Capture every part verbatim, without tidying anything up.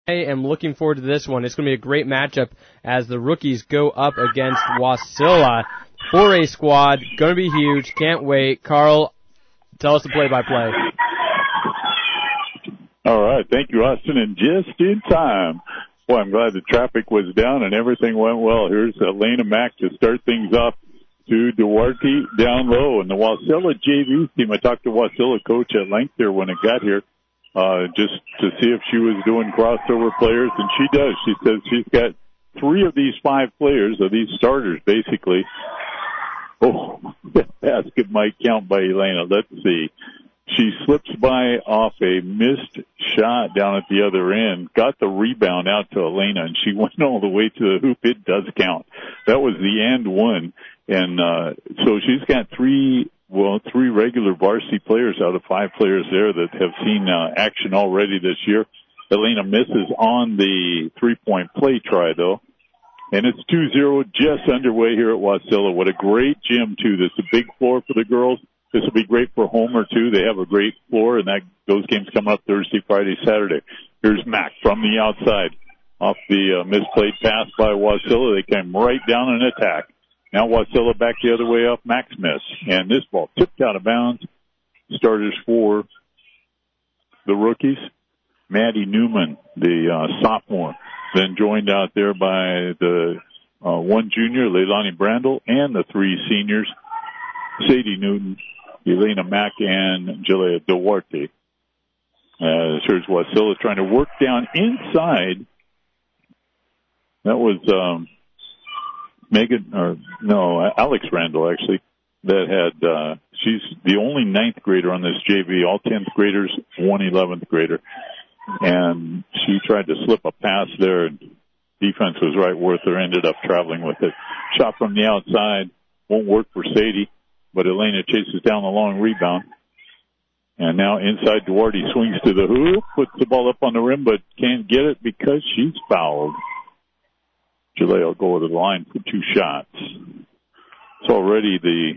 I am looking forward to this one. It's going to be a great matchup as the rookies go up against Wasilla. four A squad, going to be huge. Can't wait. Carl, tell us the play-by-play. All right. Thank you, Austin. And just in time. Boy, I'm glad the traffic was down and everything went well. Here's Elena Mack to start things off to Duarte down low. And the Wasilla J V team, I talked to Wasilla coach at length here when it got here. Uh, just to see if she was doing crossover players, and she does. She says she's got three of these five players, of these starters, basically. Oh, that basket might count by Elena. Let's see. She slips by off a missed shot down at the other end, got the rebound out to Elena, and she went all the way to the hoop. It does count. That was the and one. And uh, so she's got three Well, three regular varsity players out of five players there that have seen uh, action already this year. Elena misses on the three-point play try, though. And it's two zero just underway here at Wasilla. What a great gym, too. This is a big floor for the girls. This will be great for Homer, too. They have a great floor, and that those games come up Thursday, Friday, Saturday. Here's Mack from the outside. Off the uh, misplayed pass by Wasilla, they came right down and attack. Now Wasilla back the other way off Max miss. And this ball tipped out of bounds. Starters for the rookies. Maddie Newman, the uh, sophomore, then joined out there by the uh, one junior, Leilani Brandel, and the three seniors, Sadie Newton, Elena Mack, and Jalea Duarte. Uh, here's Wasilla trying to work down inside. That was... Um, Megan, or no, Alex Randall, actually, that had, uh, she's the only ninth grader on this J V, all tenth graders, one eleventh grader. And she tried to slip a pass there, and defense was right worth her, ended up traveling with it. Shot from the outside, won't work for Sadie, but Elena chases down the long rebound. And now inside, Duarte swings to the hoop, puts the ball up on the rim, but can't get it because she's fouled. Jalea will go to the line for two shots. It's already the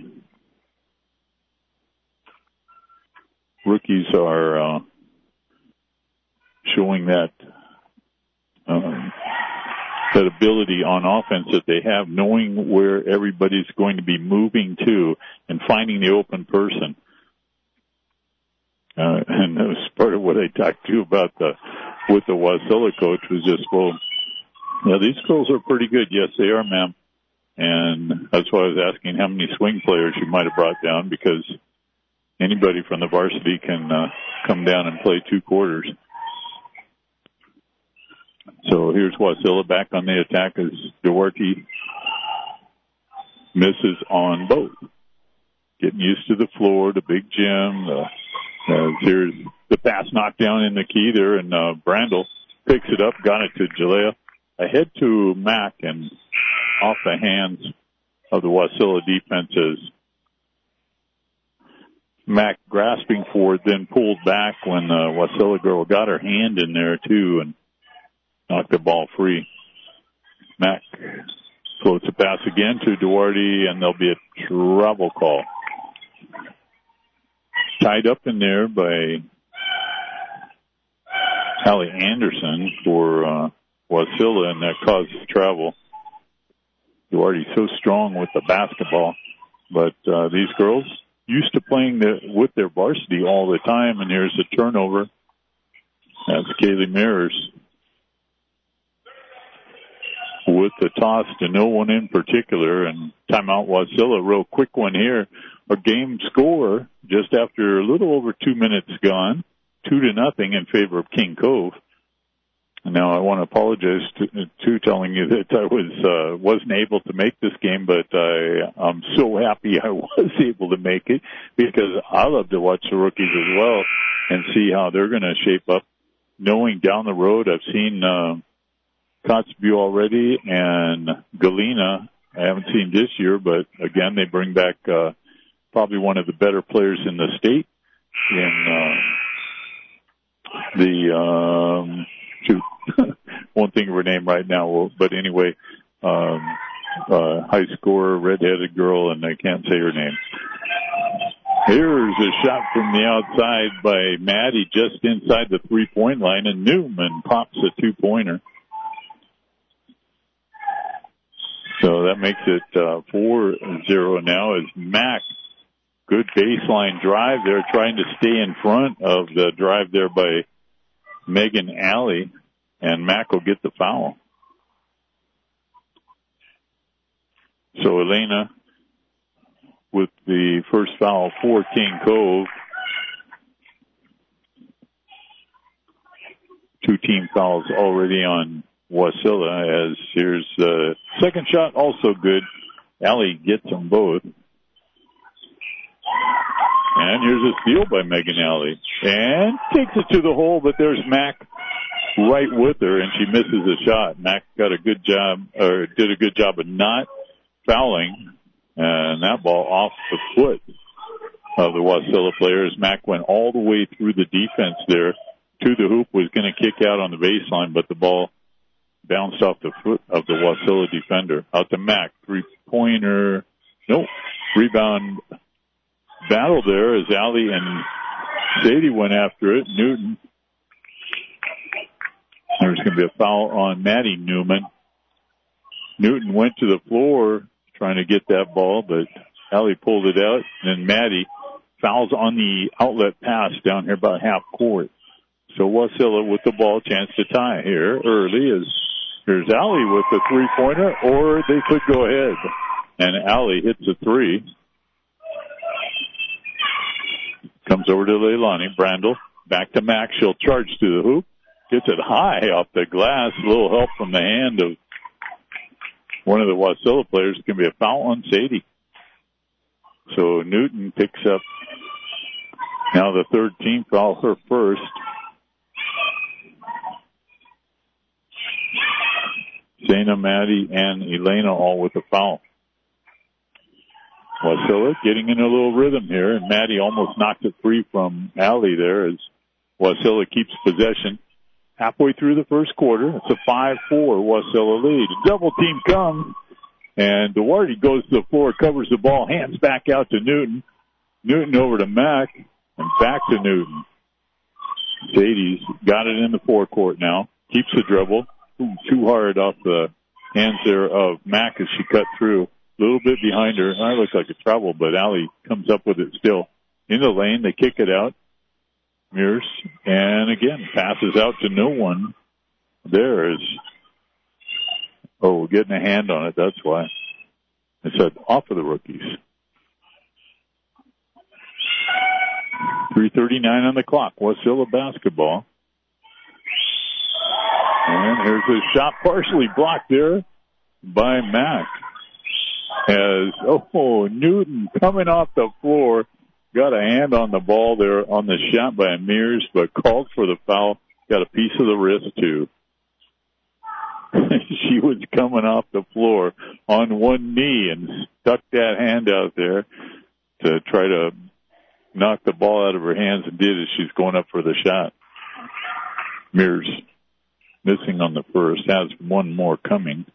rookies are uh, showing that um, that ability on offense that they have, knowing where everybody's going to be moving to and finding the open person. Uh, and that was part of what I talked to about the with the Wasilla coach was just, well, yeah, these girls are pretty good. Yes, they are, ma'am. And that's why I was asking how many swing players you might have brought down, because anybody from the varsity can uh, come down and play two quarters. So here's Wasilla back on the attack as Duarte misses on both. Getting used to the floor, the big gym. Uh, uh, here's the pass knocked down in the key there, and uh, Brandel picks it up, got it to Jalea. Ahead to Mack and off the hands of the Wasilla defenses. Mack grasping for it, then pulled back when the Wasilla girl got her hand in there too and knocked the ball free. Mack floats a pass again to Duarte, and there'll be a travel call. Tied up in there by Hallie Anderson for uh, Wasilla, and that caused travel. Duarte's so strong with the basketball, but uh, these girls used to playing the, with their varsity all the time, and there's a turnover. That's Kaylee Mears with the toss to no one in particular, and timeout Wasilla. Real quick one here. A game score just after a little over two minutes gone, two to nothing in favor of King Cove. Now, I want to apologize to, to telling you that I was, uh, wasn't able to make this game, but I, I'm so happy I was able to make it, because I love to watch the rookies as well and see how they're going to shape up. Knowing down the road, I've seen, uh, Kotzebue already and Galena. I haven't seen this year, but again, they bring back, uh, probably one of the better players in the state in, uh, the, um, shoot. Won't think of her name right now, but anyway, um, uh, high scorer, redheaded girl, and I can't say her name. Here's a shot from the outside by Maddie just inside the three-point line, and Newman pops a two-pointer. So that makes it uh, four zero now as Mack, good baseline drive there, trying to stay in front of the drive there by Megan Alley, and Mack will get the foul. So Elena with the first foul for King Cove. Two team fouls already on Wasilla, as here's the second shot, also good. Allie gets them both. And here's a steal by Megan Alley. And takes it to the hole, but there's Mack right with her, and she misses a shot. Mack got a good job, or did a good job of not fouling. And that ball off the foot of the Wasilla players. Mack went all the way through the defense there to the hoop, was going to kick out on the baseline, but the ball bounced off the foot of the Wasilla defender. Out to Mack, three-pointer. Nope. Rebound battle there as Allie and Sadie went after it. Newton. There's going to be a foul on Maddie Newman. Newton went to the floor trying to get that ball, but Allie pulled it out, and Maddie fouls on the outlet pass down here about half court. So Wasilla with the ball, chance to tie here early. As here's Allie with the three-pointer, or they could go ahead. And Allie hits a three. Comes over to Leilani. Brandel back to Mack. She'll charge to the hoop. Gets it high off the glass. A little help from the hand of one of the Wasilla players. It's going to be a foul on Sadie. So Newton picks up now the third team foul, her first. Zayna, Maddie, and Elena all with a foul. Wasilla getting in a little rhythm here, and Maddie almost knocked it free from Allie there as Wasilla keeps possession. Halfway through the first quarter, it's a five four Wasilla lead. Double team comes, and Duarte goes to the floor, covers the ball, hands back out to Newton. Newton over to Mack, and back to Newton. Sadie's got it in the forecourt now. Keeps the dribble. Ooh, too hard off the hands there of Mack as she cut through. A little bit behind her. I look like a travel, but Allie comes up with it still. In the lane, they kick it out. Mears, and again, passes out to no one. There is, oh, getting a hand on it, that's why. It said off of the rookies. three thirty-nine on the clock. Wasilla basketball. And here's a shot partially blocked there by Mack. As, oh, Newton coming off the floor. Got a hand on the ball there on the shot by Mears, but called for the foul. Got a piece of the wrist, too. She was coming off the floor on one knee and stuck that hand out there to try to knock the ball out of her hands, and did as she's going up for the shot. Mears missing on the first, has one more coming.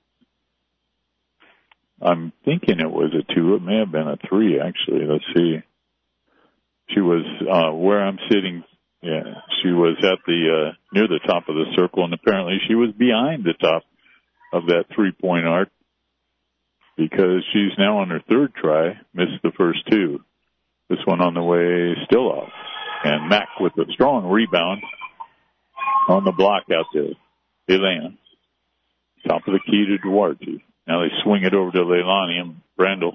I'm thinking it was a two. It may have been a three, actually. Let's see. She was uh where I'm sitting. Yeah, she was at the uh near the top of the circle, and apparently she was behind the top of that three-point arc because she's now on her third try, missed the first two. This one on the way, still off. And Mack with a strong rebound on the block out there. Elena, top of the key to Duarte. Now they swing it over to Leilani, and Brandel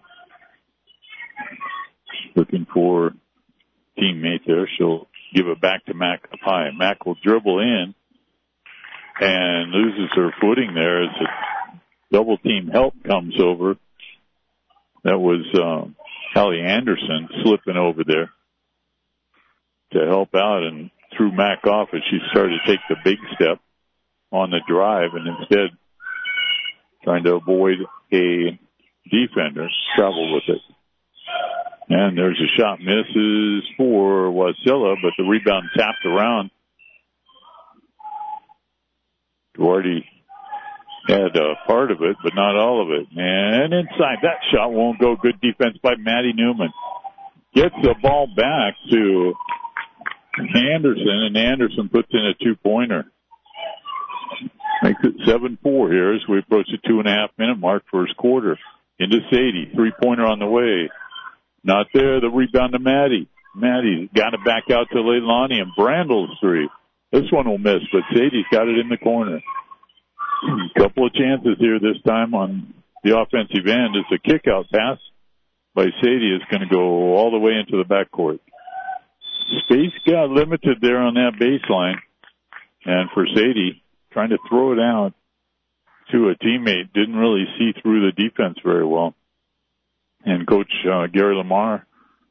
looking for teammate there. She'll give it back to Mack up high. Mack will dribble in and loses her footing there as a double team help comes over. That was um, Hallie Anderson slipping over there to help out and threw Mack off as she started to take the big step on the drive, and instead trying to avoid a defender, travel with it. And there's a shot misses for Wasilla, but the rebound tapped around. Duarte had a part of it, but not all of it. And inside, that shot won't go. Good defense by Maddie Newman. gets the ball back to Anderson, and Anderson puts in a two-pointer. Makes it seven four here as we approach the two-and-a-half-minute mark, first quarter. Into Sadie, three-pointer on the way. Not there, the rebound to Maddie. Maddie got it back out to Leilani, and Brandle's three. This one will miss, but Sadie's got it in the corner. A couple of chances here this time on the offensive end. It's a kick-out pass by Sadie is going to go all the way into the backcourt. Space got limited there on that baseline. And for Sadie, trying to throw it out to a teammate, didn't really see through the defense very well. And Coach uh, Gary Lamar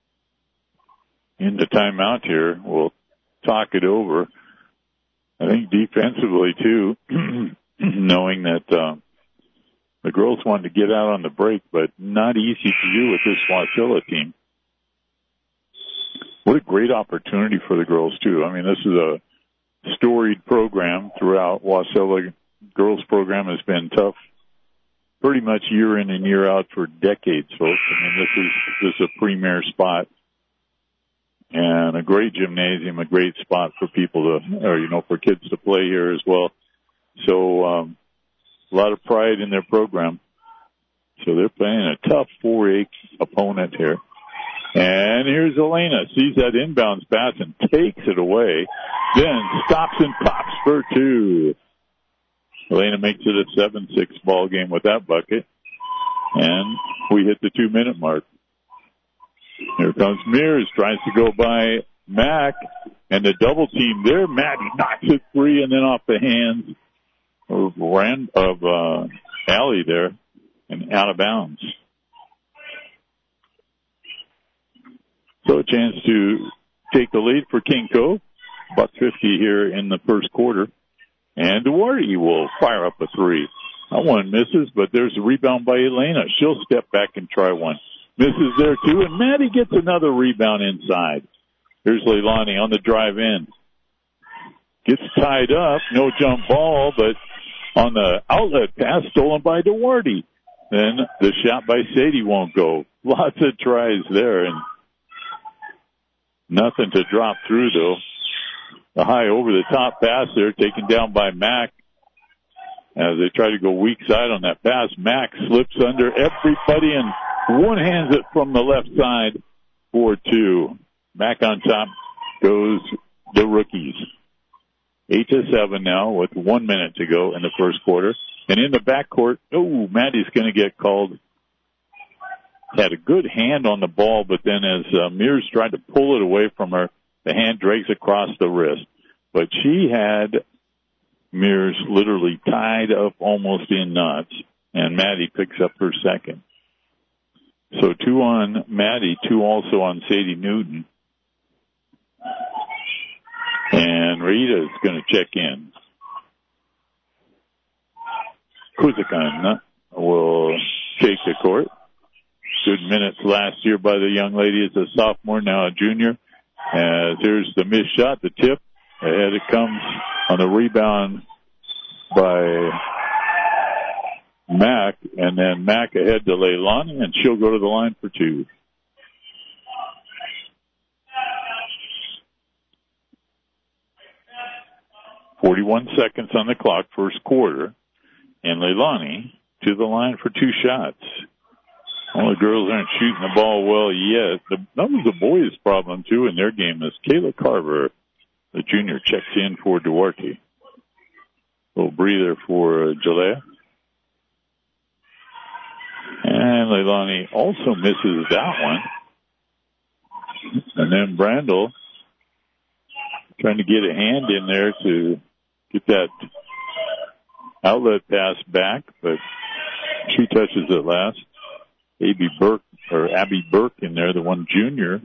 in the timeout here will talk it over. I think defensively, too, knowing that uh, the girls wanted to get out on the break, but not easy to do with this Wasilla team. What a great opportunity for the girls, too. I mean, this is a storied program throughout. Wasilla girls program has been tough pretty much year in and year out for decades, folks. I mean, this is, this is a premier spot and a great gymnasium, a great spot for people to, or, you know, for kids to play here as well. So, um, a lot of pride in their program. So they're playing a tough four A opponent here. And here's Elena. Sees that inbounds pass and takes it away. Then stops and pops for two. Elena makes it a seven six ball game with that bucket. And we hit the two-minute mark. Here comes Mears. Tries to go by Mack. And the double team there. Maddie knocks it free and then off the hands of, Rand, of uh, Allie there and out of bounds. So a chance to take the lead for Kinko. Buck fifty here in the first quarter. And Duarte will fire up a three. That one misses, but there's a rebound by Elena. She'll step back and try one. Misses there too, and Maddie gets another rebound inside. Here's Leilani on the drive in. Gets tied up, no jump ball, but on the outlet pass stolen by Duarte. Then the shot by Sadie won't go. Lots of tries there, and nothing to drop through, though. The high over-the-top pass there, taken down by Mack. As they try to go weak side on that pass, Mack slips under everybody and one hands it from the left side for two. Mack on top goes the rookies. Eight to seven now with one minute to go in the first quarter. And in the backcourt, oh, Maddie's going to get called. Had a good hand on the ball, but then as uh, Mears tried to pull it away from her, the hand drags across the wrist. But she had Mears literally tied up almost in knots, and Maddie picks up her second. So two on Maddie, two also on Sadie Newton. And Rita is going to check in. Kuzikan will take the court. Good minutes last year by the young lady as a sophomore, now a junior. As here's the missed shot, the tip. Ahead it comes on the rebound by Mack, and then Mack ahead to Leilani, and she'll go to the line for two. forty-one seconds on the clock, first quarter, and Leilani to the line for two shots. All the girls aren't shooting the ball well yet. The, that was the boys' problem, too, in their game. Is Kayla Carver, the junior, checks in for Duarte. Little breather for uh, Jalea. And Leilani also misses that one. And then Brandel trying to get a hand in there to get that outlet pass back, but she touches it last. Abby Burke, or Abby Burke in there, the one junior.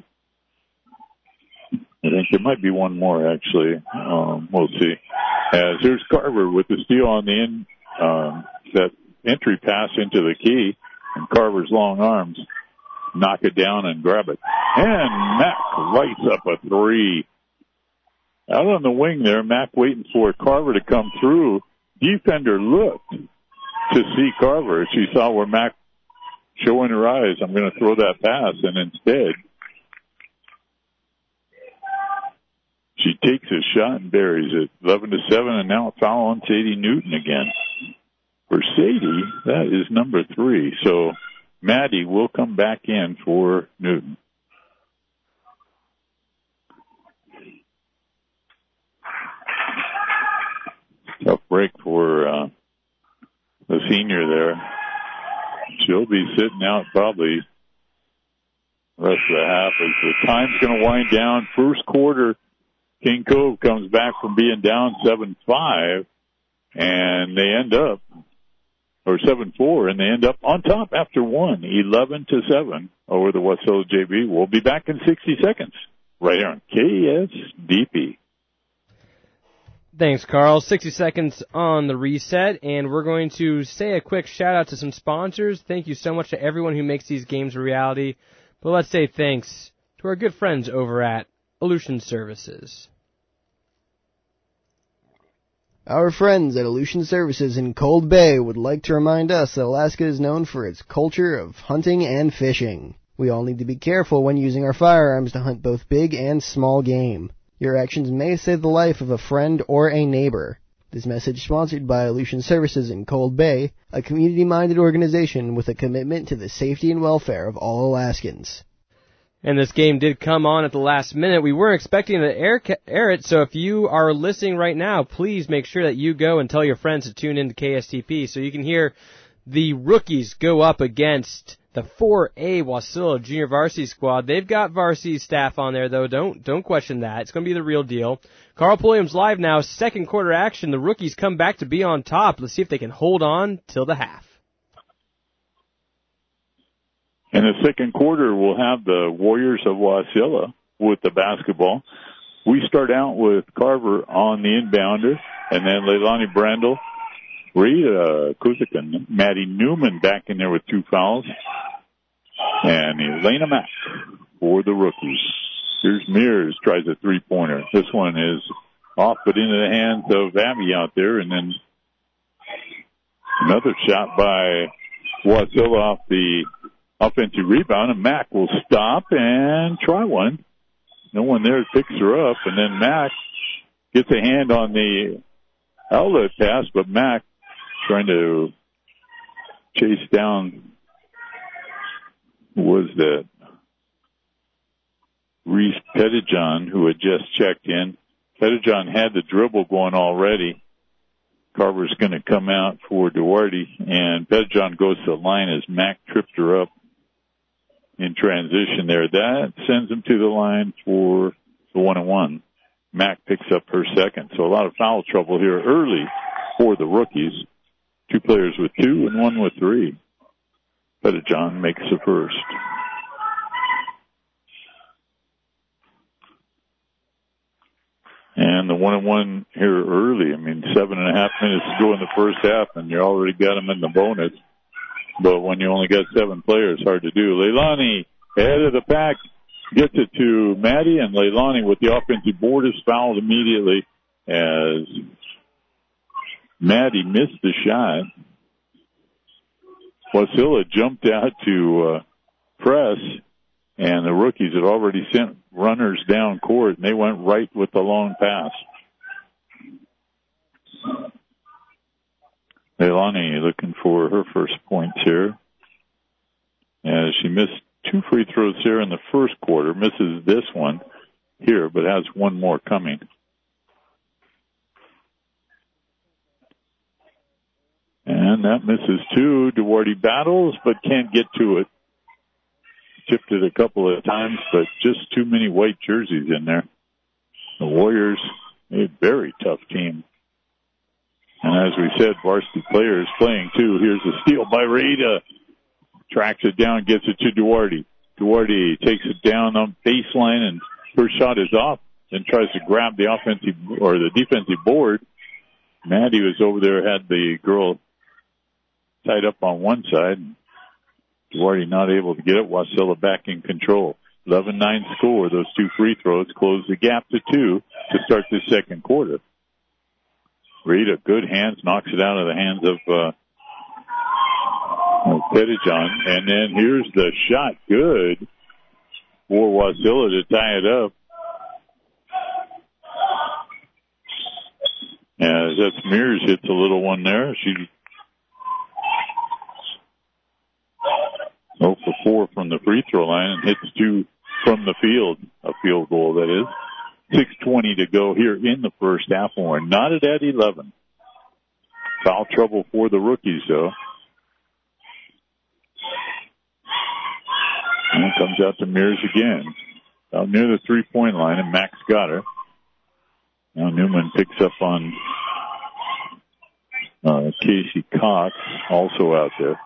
I think there might be one more, actually. Um, we'll see. As here's Carver with the steal on the end, um, that entry pass into the key, and Carver's long arms knock it down and grab it. And Mack lights up a three. Out on the wing there, Mack waiting for Carver to come through. Defender looked to see Carver. She saw where Mack showing her eyes, I'm going to throw that pass, and instead She takes a shot and buries it. eleven to seven, and now a foul on Sadie Newton again. For Sadie, that is number three. So Maddie will come back in for Newton. Tough break for uh, the senior there. She'll be sitting out probably the rest of the half as the time's going to wind down. First quarter, King Cove comes back from being down seven five, and they end up, or seven four, and they end up on top after one, eleven to seven over the Wasilla J B. We'll be back in sixty seconds right here on K S D P. Thanks, Carl. sixty seconds on the reset, and we're going to say a quick shout-out to some sponsors. Thank you so much to everyone who makes these games a reality. But let's say thanks to our good friends over at Aleutian Services. Our friends at Aleutian Services in Cold Bay would like to remind us that Alaska is known for its culture of hunting and fishing. We all need to be careful when using our firearms to hunt both big and small game. Your actions may save the life of a friend or a neighbor. This message sponsored by Aleutian Services in Cold Bay, a community-minded organization with a commitment to the safety and welfare of all Alaskans. And this game did come on at the last minute. We weren't expecting to air, air it, so if you are listening right now, please make sure that you go and tell your friends to tune in to K S T P so you can hear the rookies go up against the four A Wasilla Junior Varsity squad. They've got varsity staff on there, though. Don't don't question that. It's going to be the real deal. Carl Pulliam's live now. Second quarter action. The rookies come back to be on top. Let's see if they can hold on till the half. In the second quarter, we'll have the Warriors of Wasilla with the basketball. We start out with Carver on the inbounder, and then Leilani Brandel, Rita Kuzik, and Maddie Newman back in there with two fouls. And Elena Mack for the rookies. Here's Mears, tries a three-pointer. This one is off, but into the hands of Abby out there. And then another shot by Wasilla off the offensive rebound, and Mack will stop and try one. No one there picks her up, and then Mack gets a hand on the outlet pass, but Mack trying to chase down, who was that? Reese Pettijohn, who had just checked in. Pettijohn had the dribble going already. Carver's going to come out for Duarte, and Pettijohn goes to the line as Mack tripped her up in transition there. That sends him to the line for the one and one. Mack picks up her second. So a lot of foul trouble here early for the rookies. Two players with two and one with three. Pettijohn makes the first. And the one and one here early. I mean, seven and a half minutes to go in the first half, and you already got them in the bonus. But when you only got seven players, hard to do. Leilani, head of the pack, gets it to Maddie, and Leilani with the offensive board is fouled immediately as Maddie missed the shot. Wasilla jumped out to uh, press, and the rookies had already sent runners down court, and they went right with the long pass. Leilani looking for her first points here. As she missed two free throws here in the first quarter, misses this one here, but has one more coming. And that misses two. Duarte battles, but can't get to it. Tipped it a couple of times, but just too many white jerseys in there. The Warriors, a very tough team. And as we said, varsity players playing too. Here's a steal by Rita. Tracks it down, gets it to Duarte. Duarte takes it down on baseline, and first shot is off. Then tries to grab the offensive or the defensive board. Maddie was over there, had the girl tied up on one side. Duarte not able to get it. Wasilla back in control. eleven nine score. Those two free throws close the gap to two to start the second quarter. Rita, good hands, knocks it out of the hands of uh, Pettijohn. And then here's the shot. Good for Wasilla to tie it up. As that's Mears hits a little one there. She oh for four from the free throw line and hits two from the field. A field goal, that is. six twenty to go here in the first half. And we're knotted at eleven. Foul trouble for the rookies, though. And it comes out to Mears again. Out near the three-point line, and Max got her. Now Newman picks up on uh, Casey Cox, also out there.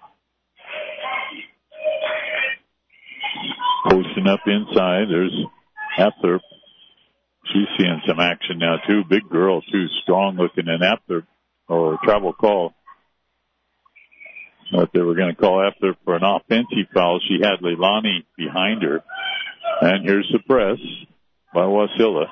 Posting up inside, there's Apthorp. She's seeing some action now, too. Big girl, too, strong-looking, and Apthorp, or travel call. But they were going to call Apthorp for an offensive foul. She had Leilani behind her. And here's the press by Wasilla.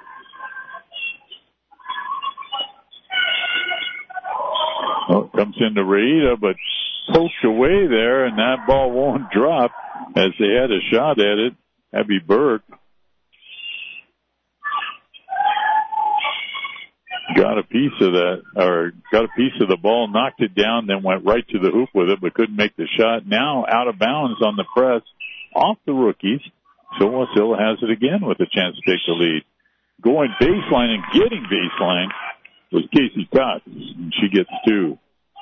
Well, it comes into Reida, but poked away there, and that ball won't drop as they had a shot at it. Abby Burke got a piece of that, or got a piece of the ball, knocked it down, then went right to the hoop with it, but couldn't make the shot. Now out of bounds on the press off the rookies. So Wasilla has it again with a chance to take the lead. Going baseline and getting baseline was Casey Cox, and she gets two.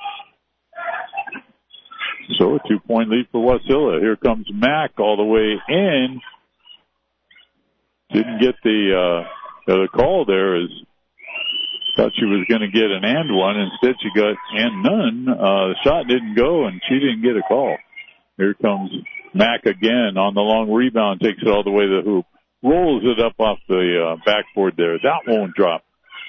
So a two-point lead for Wasilla. Here comes Mack all the way in. Didn't get the uh, the call there. As thought she was going to get an and one. Instead, she got and none. Uh, the shot didn't go, and she didn't get a call. Here comes Mack again on the long rebound, takes it all the way to the hoop, rolls it up off the uh, backboard there. That won't drop.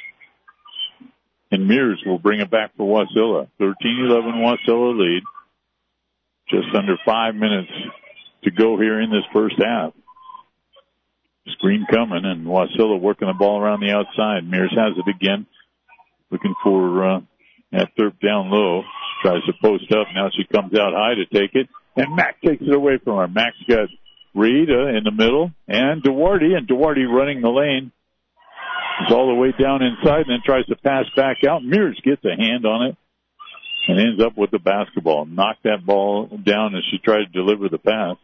And Mears will bring it back for Wasilla. thirteen eleven Wasilla lead. Just under five minutes to go here in this first half. Screen coming, and Wasilla working the ball around the outside. Mears has it again, looking for uh, Apthorp down low. Tries to post up. Now she comes out high to take it. And Mack takes it away from her. Mack's got Reida in the middle and Duarte, and Duarte running the lane. He's all the way down inside and then tries to pass back out. Mears gets a hand on it and ends up with the basketball. Knocked that ball down as she tried to deliver the pass.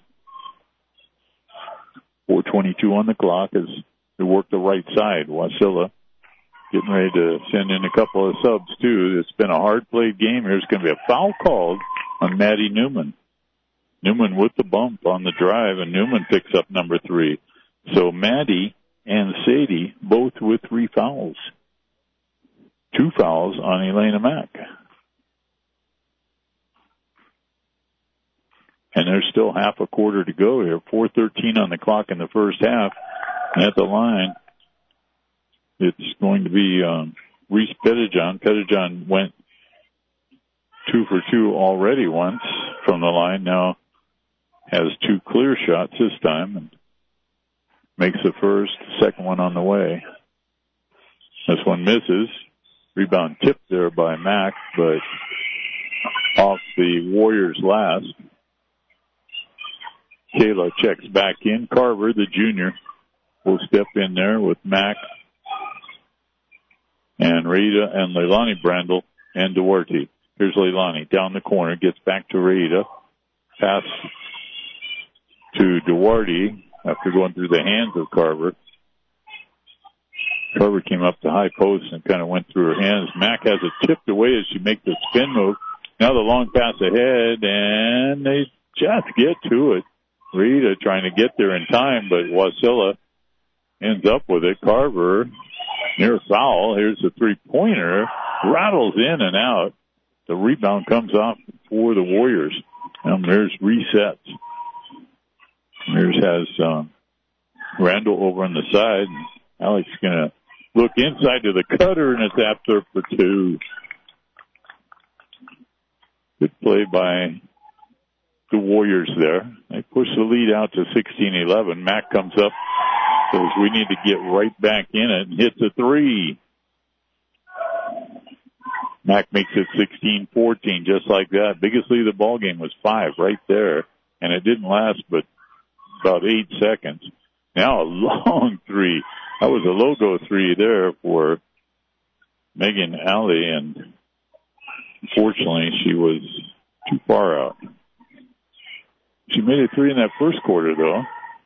four twenty-two on the clock as they work the right side. Wasilla getting ready to send in a couple of subs, too. It's been a hard-played game. There's going to be a foul called on Maddie Newman. Newman with the bump on the drive, and Newman picks up number three. So Maddie and Sadie both with three fouls. Two fouls on Elena Mack. And there's still half a quarter to go here. four thirteen on the clock in the first half. And at the line, it's going to be um, Reese Pettijohn. Pettijohn went two for two already once from the line. Now has two clear shots this time and makes the first, second one on the way. This one misses. Rebound tipped there by Mack, but off the Warriors' last. Kayla checks back in. Carver, the junior, will step in there with Mack and Rita and Leilani Brandel and Duarte. Here's Leilani down the corner, gets back to Rita. Pass to Duarte after going through the hands of Carver. Carver came up the high post and kind of went through her hands. Mack has it tipped away as she makes the spin move. Now the long pass ahead, and they just get to it. Rita trying to get there in time, but Wasilla ends up with it. Carver near foul. Here's the three-pointer. Rattles in and out. The rebound comes off for the Warriors. And Mears resets. Mears has um, Randall over on the side. Alex is going to look inside to the cutter, and it's Apthorp for two. Good play by the Warriors there. They push the lead out to sixteen eleven. Mack comes up, says we need to get right back in it, and hits a three. Mack makes it sixteen fourteen, just like that. Biggest lead of the ball game was five right there, and it didn't last but about eight seconds. Now a long three. That was a logo three there for Megan Alley, and unfortunately she was too far out. She made it three in that first quarter, though.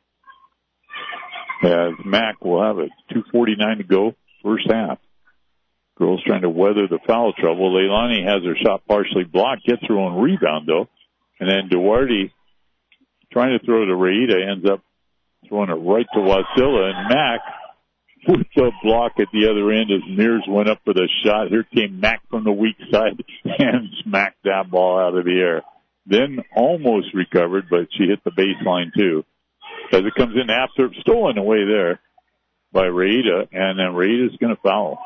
As Mac will have it, two forty-nine to go, first half. Girls trying to weather the foul trouble. Leilani has her shot partially blocked, gets her own rebound, though. And then Duarte trying to throw to Raida, ends up throwing it right to Wasilla. And Mac with the block at the other end as Mears went up for the shot. Here came Mac from the weak side and smacked that ball out of the air. Then almost recovered, but she hit the baseline, too. As it comes in after, stolen away there by Raida, and then Raida's going to foul.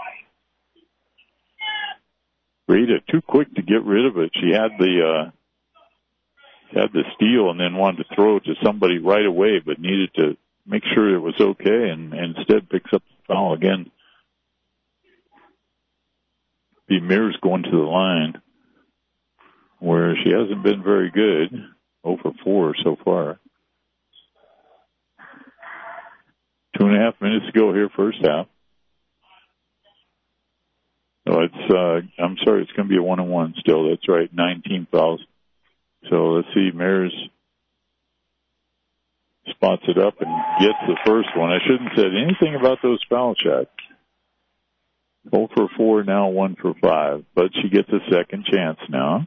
Raida too quick to get rid of it. She had the uh, had the steal and then wanted to throw it to somebody right away, but needed to make sure it was okay, and, and instead picks up the foul again. The Mears going to the line, where she hasn't been very good, zero for four so far. Two and a half minutes to go here, first half. So it's, uh, I'm sorry, it's going to be a one and one still. That's right, nineteen fouls. So let's see, Mears spots it up and gets the first one. I shouldn't have said anything about those foul shots. zero for four now, one for five. But she gets a second chance now.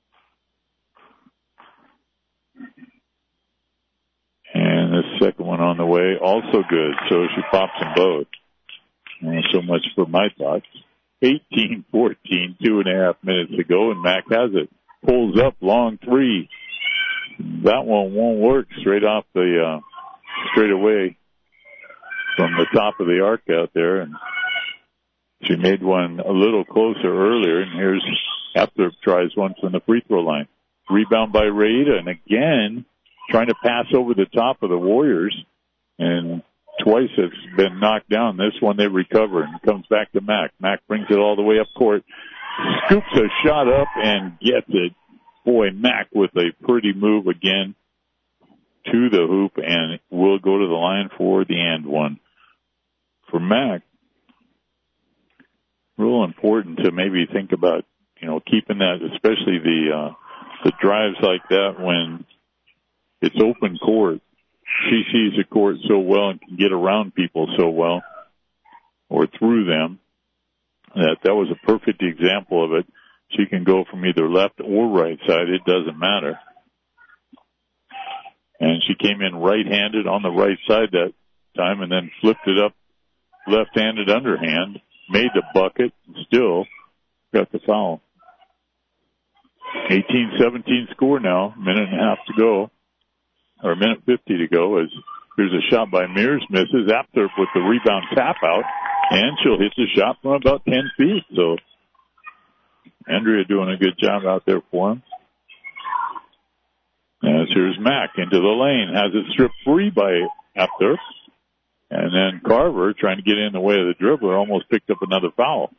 And the second one on the way, also good. So she pops them both. Well, so much for my thoughts. eighteen fourteen, two and a half minutes to go, and Mac has it. Pulls up, long three. That one won't work straight off the, uh, straight away from the top of the arc out there. And she made one a little closer earlier, and here's Apthorp tries one from the free throw line. Rebound by Raida, and again, trying to pass over the top of the Warriors, and twice it's been knocked down. This one they recover and comes back to Mac. Mac brings it all the way up court, scoops a shot up and gets it. Boy, Mac with a pretty move again to the hoop, and will go to the line for the and one. For Mac, real important to maybe think about, you know, keeping that, especially the uh, the drives like that when it's open court. She sees the court so well and can get around people so well, or through them, that that was a perfect example of it. She can go from either left or right side. It doesn't matter. And she came in right-handed on the right side that time and then flipped it up left-handed underhand, made the bucket, and still got the foul. eighteen seventeen score now, minute and a half to go, or a minute fifty to go, as here's a shot by Mears, misses. Apthorp with the rebound tap out, and she'll hit the shot from about ten feet. So Andrea doing a good job out there for him. As here's Mack into the lane, has it stripped free by Apthorp. And then Carver, trying to get in the way of the dribbler, almost picked up another foul.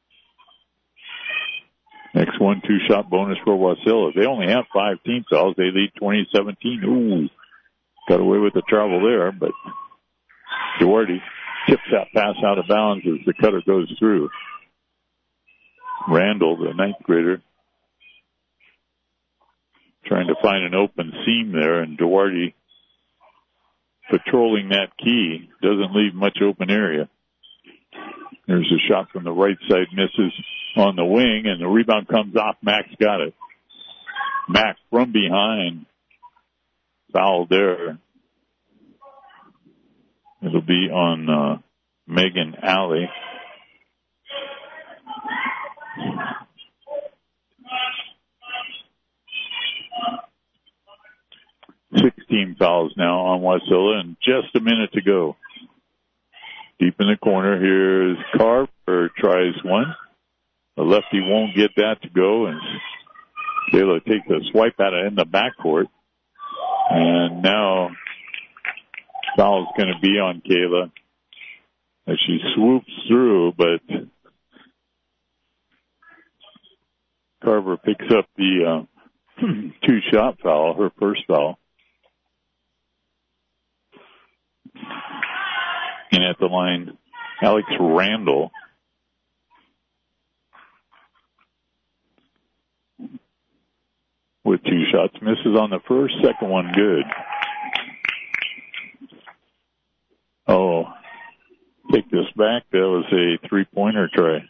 Next one, two-shot bonus for Wasilla. They only have five team fouls. They lead twenty seventeen. Ooh, got away with the travel there, but Duarte tips that pass out of bounds as the cutter goes through. Randall, the ninth grader, trying to find an open seam there, and Duarte patrolling that key. Doesn't leave much open area. There's a shot from the right side, misses on the wing, and the rebound comes off. Mack's got it. Mack from behind. Foul there. It'll be on uh, Megan Alley. sixteen fouls now on Wasilla, and just a minute to go. Deep in the corner, here's Carver, tries one. The lefty won't get that to go, and Kayla takes a swipe at it in the backcourt. And now foul's going to be on Kayla as she swoops through, but Carver picks up the uh, two-shot foul, her first foul. And at the line, Alex Randall. shots. Misses on the first, second one good. Oh, take this back. That was a three-pointer try.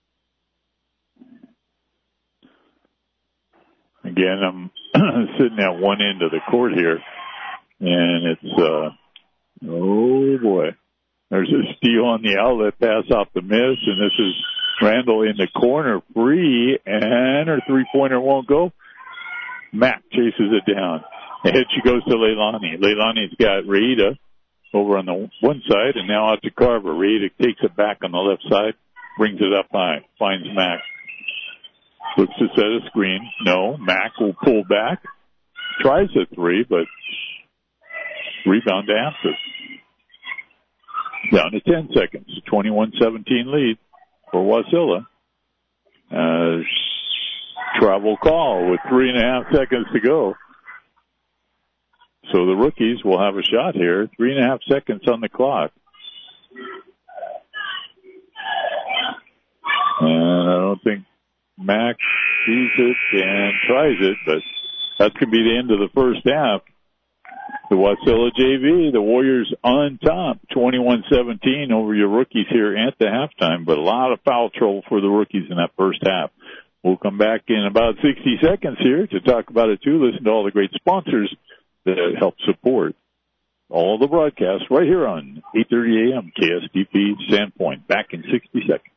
Again, I'm sitting at one end of the court here, and it's, uh, oh boy. There's a steal on the outlet pass off the miss, and this is Randall in the corner, free, and her three-pointer won't go. Mack chases it down. Ahead she goes to Leilani. Leilani's got Reida over on the one side, and now out to Carver. Reida takes it back on the left side, brings it up high, finds Mack. Looks to set a screen. No, Mack will pull back. Tries a three, but rebound to answer. Down to ten seconds. twenty-one seventeen lead for Wasilla. Uh, travel call with three and a half seconds to go. So the rookies will have a shot here. Three and a half seconds on the clock. And I don't think Mack sees it and tries it, but that could be the end of the first half. The Wasilla J V, the Warriors on top, twenty-one seventeen over your rookies here at the halftime, but a lot of foul trouble for the rookies in that first half. We'll come back in about sixty seconds here to talk about it too. Listen to all the great sponsors that help support all the broadcasts right here on eight thirty a.m. K S T P Sandpoint. Back in sixty seconds.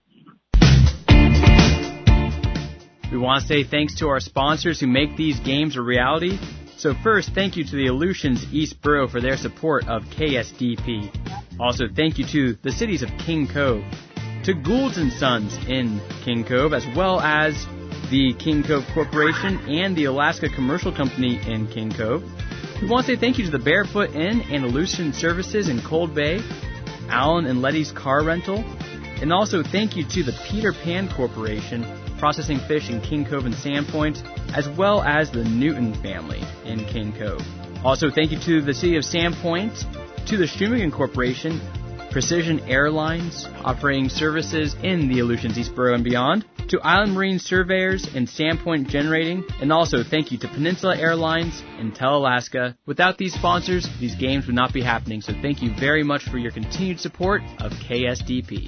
We want to say thanks to our sponsors who make these games a reality. So first, thank you to the Aleutians East Borough for their support of K S D P. Also, thank you to the cities of King Cove, to Goulds and Sons in King Cove, as well as the King Cove Corporation and the Alaska Commercial Company in King Cove. We want to say thank you to the Barefoot Inn and Aleutian Services in Cold Bay, Alan and Letty's Car Rental, and also thank you to the Peter Pan Corporation, processing fish in King Cove and Sandpoint, as well as the Newton family in King Cove. Also, thank you to the City of Sandpoint, to the Shumagon Corporation, Precision Airlines, operating services in the Aleutians East Borough and beyond, to Island Marine Surveyors and Sandpoint Generating, and also thank you to Peninsula Airlines and Tel-Alaska. Without these sponsors, these games would not be happening, so thank you very much for your continued support of K S D P.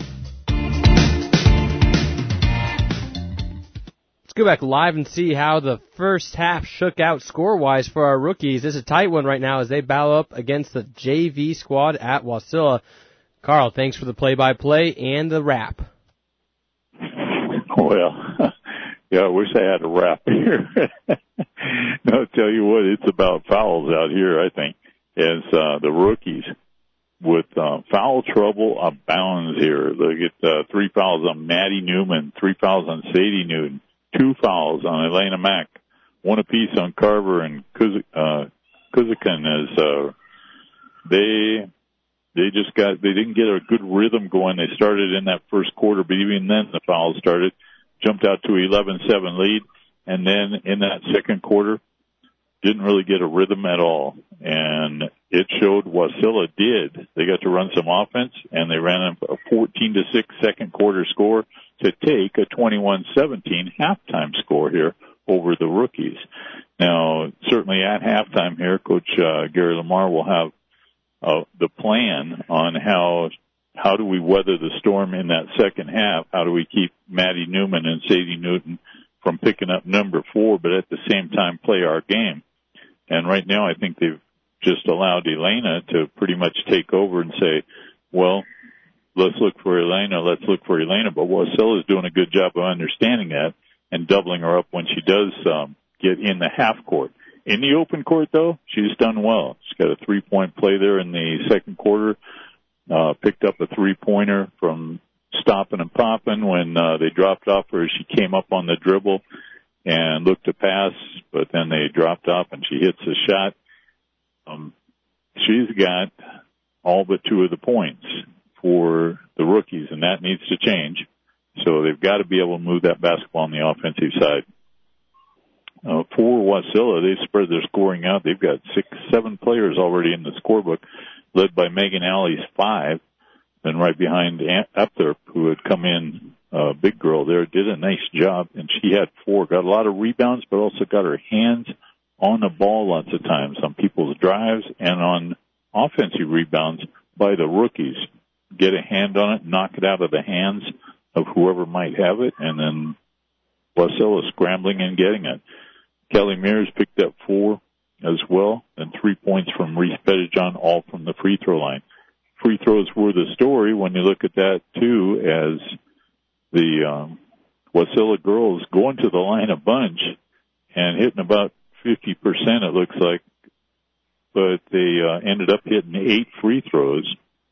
Go back live and see how the first half shook out score-wise for our rookies. This is a tight one right now as they battle up against the J V squad at Wasilla. Carl, thanks for the play-by-play and the wrap. Well, yeah, I wish I had a wrap here. I'll tell you what, it's about fouls out here, I think, as uh, the rookies with uh, foul trouble abounds here. Look at uh, three fouls on Maddie Newman, three fouls on Sadie Newton, two fouls on Elena Mack, one apiece on Carver and Kuzik, uh, Kuzikan as, uh, they, they just got, they didn't get a good rhythm going. They started in that first quarter, but even then the fouls started, jumped out to eleven seven lead, and then in that second quarter, didn't really get a rhythm at all. And it showed Wasilla did. They got to run some offense, and they ran a fourteen to six second quarter score to take a twenty-one seventeen halftime score here over the rookies. Now, certainly at halftime here, Coach uh, Gary Lamar will have uh, the plan on how how do we weather the storm in that second half? How do we keep Maddie Newman and Sadie Newton from picking up number four, but at the same time play our game? And right now, I think they've just allowed Elena to pretty much take over and say, well, let's look for Elena, let's look for Elena. But Wasilla is doing a good job of understanding that and doubling her up when she does um, get in the half court. In the open court, though, she's done well. She's got a three-point play there in the second quarter, uh, picked up a three-pointer from stopping and popping when uh, they dropped off her. She came up on the dribble and looked to pass, but then they dropped off and she hits a shot. Um, she's got all but two of the points for the rookies, and that needs to change. So they've got to be able to move that basketball on the offensive side. Uh, for Wasilla, they spread their scoring out. They've got six, seven players already in the scorebook, led by Megan Alley's five, and right behind Epther, who had come in, uh, big girl there, did a nice job, and she had four. Got a lot of rebounds, but also got her hands on the ball lots of times, on people's drives and on offensive rebounds by the rookies. Get a hand on it, knock it out of the hands of whoever might have it, and then Wasilla scrambling and getting it. Kelly Mears picked up four as well, and three points from Reese Pettijohn, all from the free throw line. Free throws were the story when you look at that, too, as the um, Wasilla girls going to the line a bunch and hitting about fifty percent, it looks like, but they uh, ended up hitting eight free throws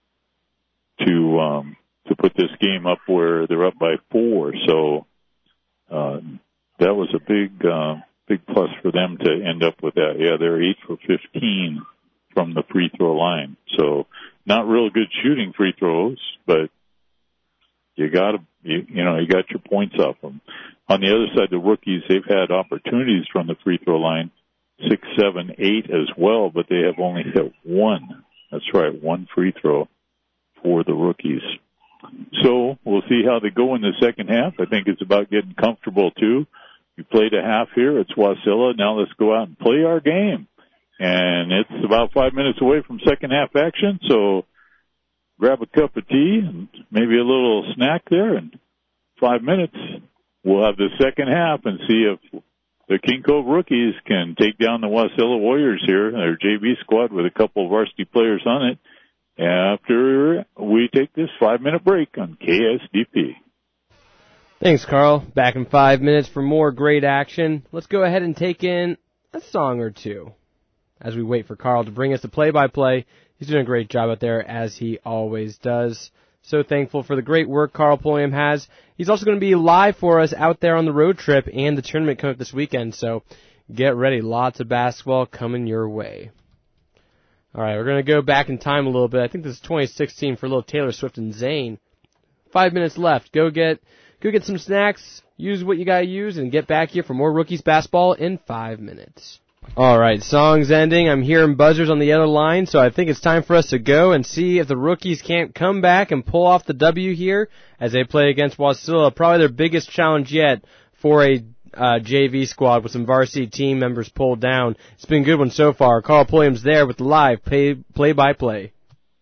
to um, to put this game up where they're up by four. So uh, that was a big uh, big plus for them to end up with that. Yeah, they're eight for fifteen from the free throw line. So not real good shooting free throws, but you got to you, you know you got your points off them. On the other side, the rookies, they've had opportunities from the free throw line, six, seven, eight as well, but they have only hit one. That's right, one free throw for the rookies. So we'll see how they go in the second half. I think it's about getting comfortable, too. You played a half here. It's Wasilla. Now let's go out and play our game. And it's about five minutes away from second half action, so grab a cup of tea and maybe a little snack there. And five minutes, we'll have the second half and see if the King Cove rookies can take down the Wasilla Warriors here, their J V squad with a couple of varsity players on it, after we take this five-minute break on K S D P. Thanks, Carl. Back in five minutes for more great action. Let's go ahead and take in a song or two as we wait for Carl to bring us the play-by-play. He's doing a great job out there, as he always does. So thankful for the great work Carl Pulliam has. He's also going to be live for us out there on the road trip and the tournament coming up this weekend, so get ready. Lots of basketball coming your way. All right, we're going to go back in time a little bit. I think this is twenty sixteen for little Taylor Swift and Zayn. Five minutes left. Go get go get some snacks, use what you got to use, and get back here for more Rookies basketball in five minutes. All right, song's ending. I'm hearing buzzers on the other line, so I think it's time for us to go and see if the Rookies can't come back and pull off the W here as they play against Wasilla. Probably their biggest challenge yet for a uh, J V squad with some varsity team members pulled down. It's been a good one so far. Carl Pulliam's there with the live play, play-by-play.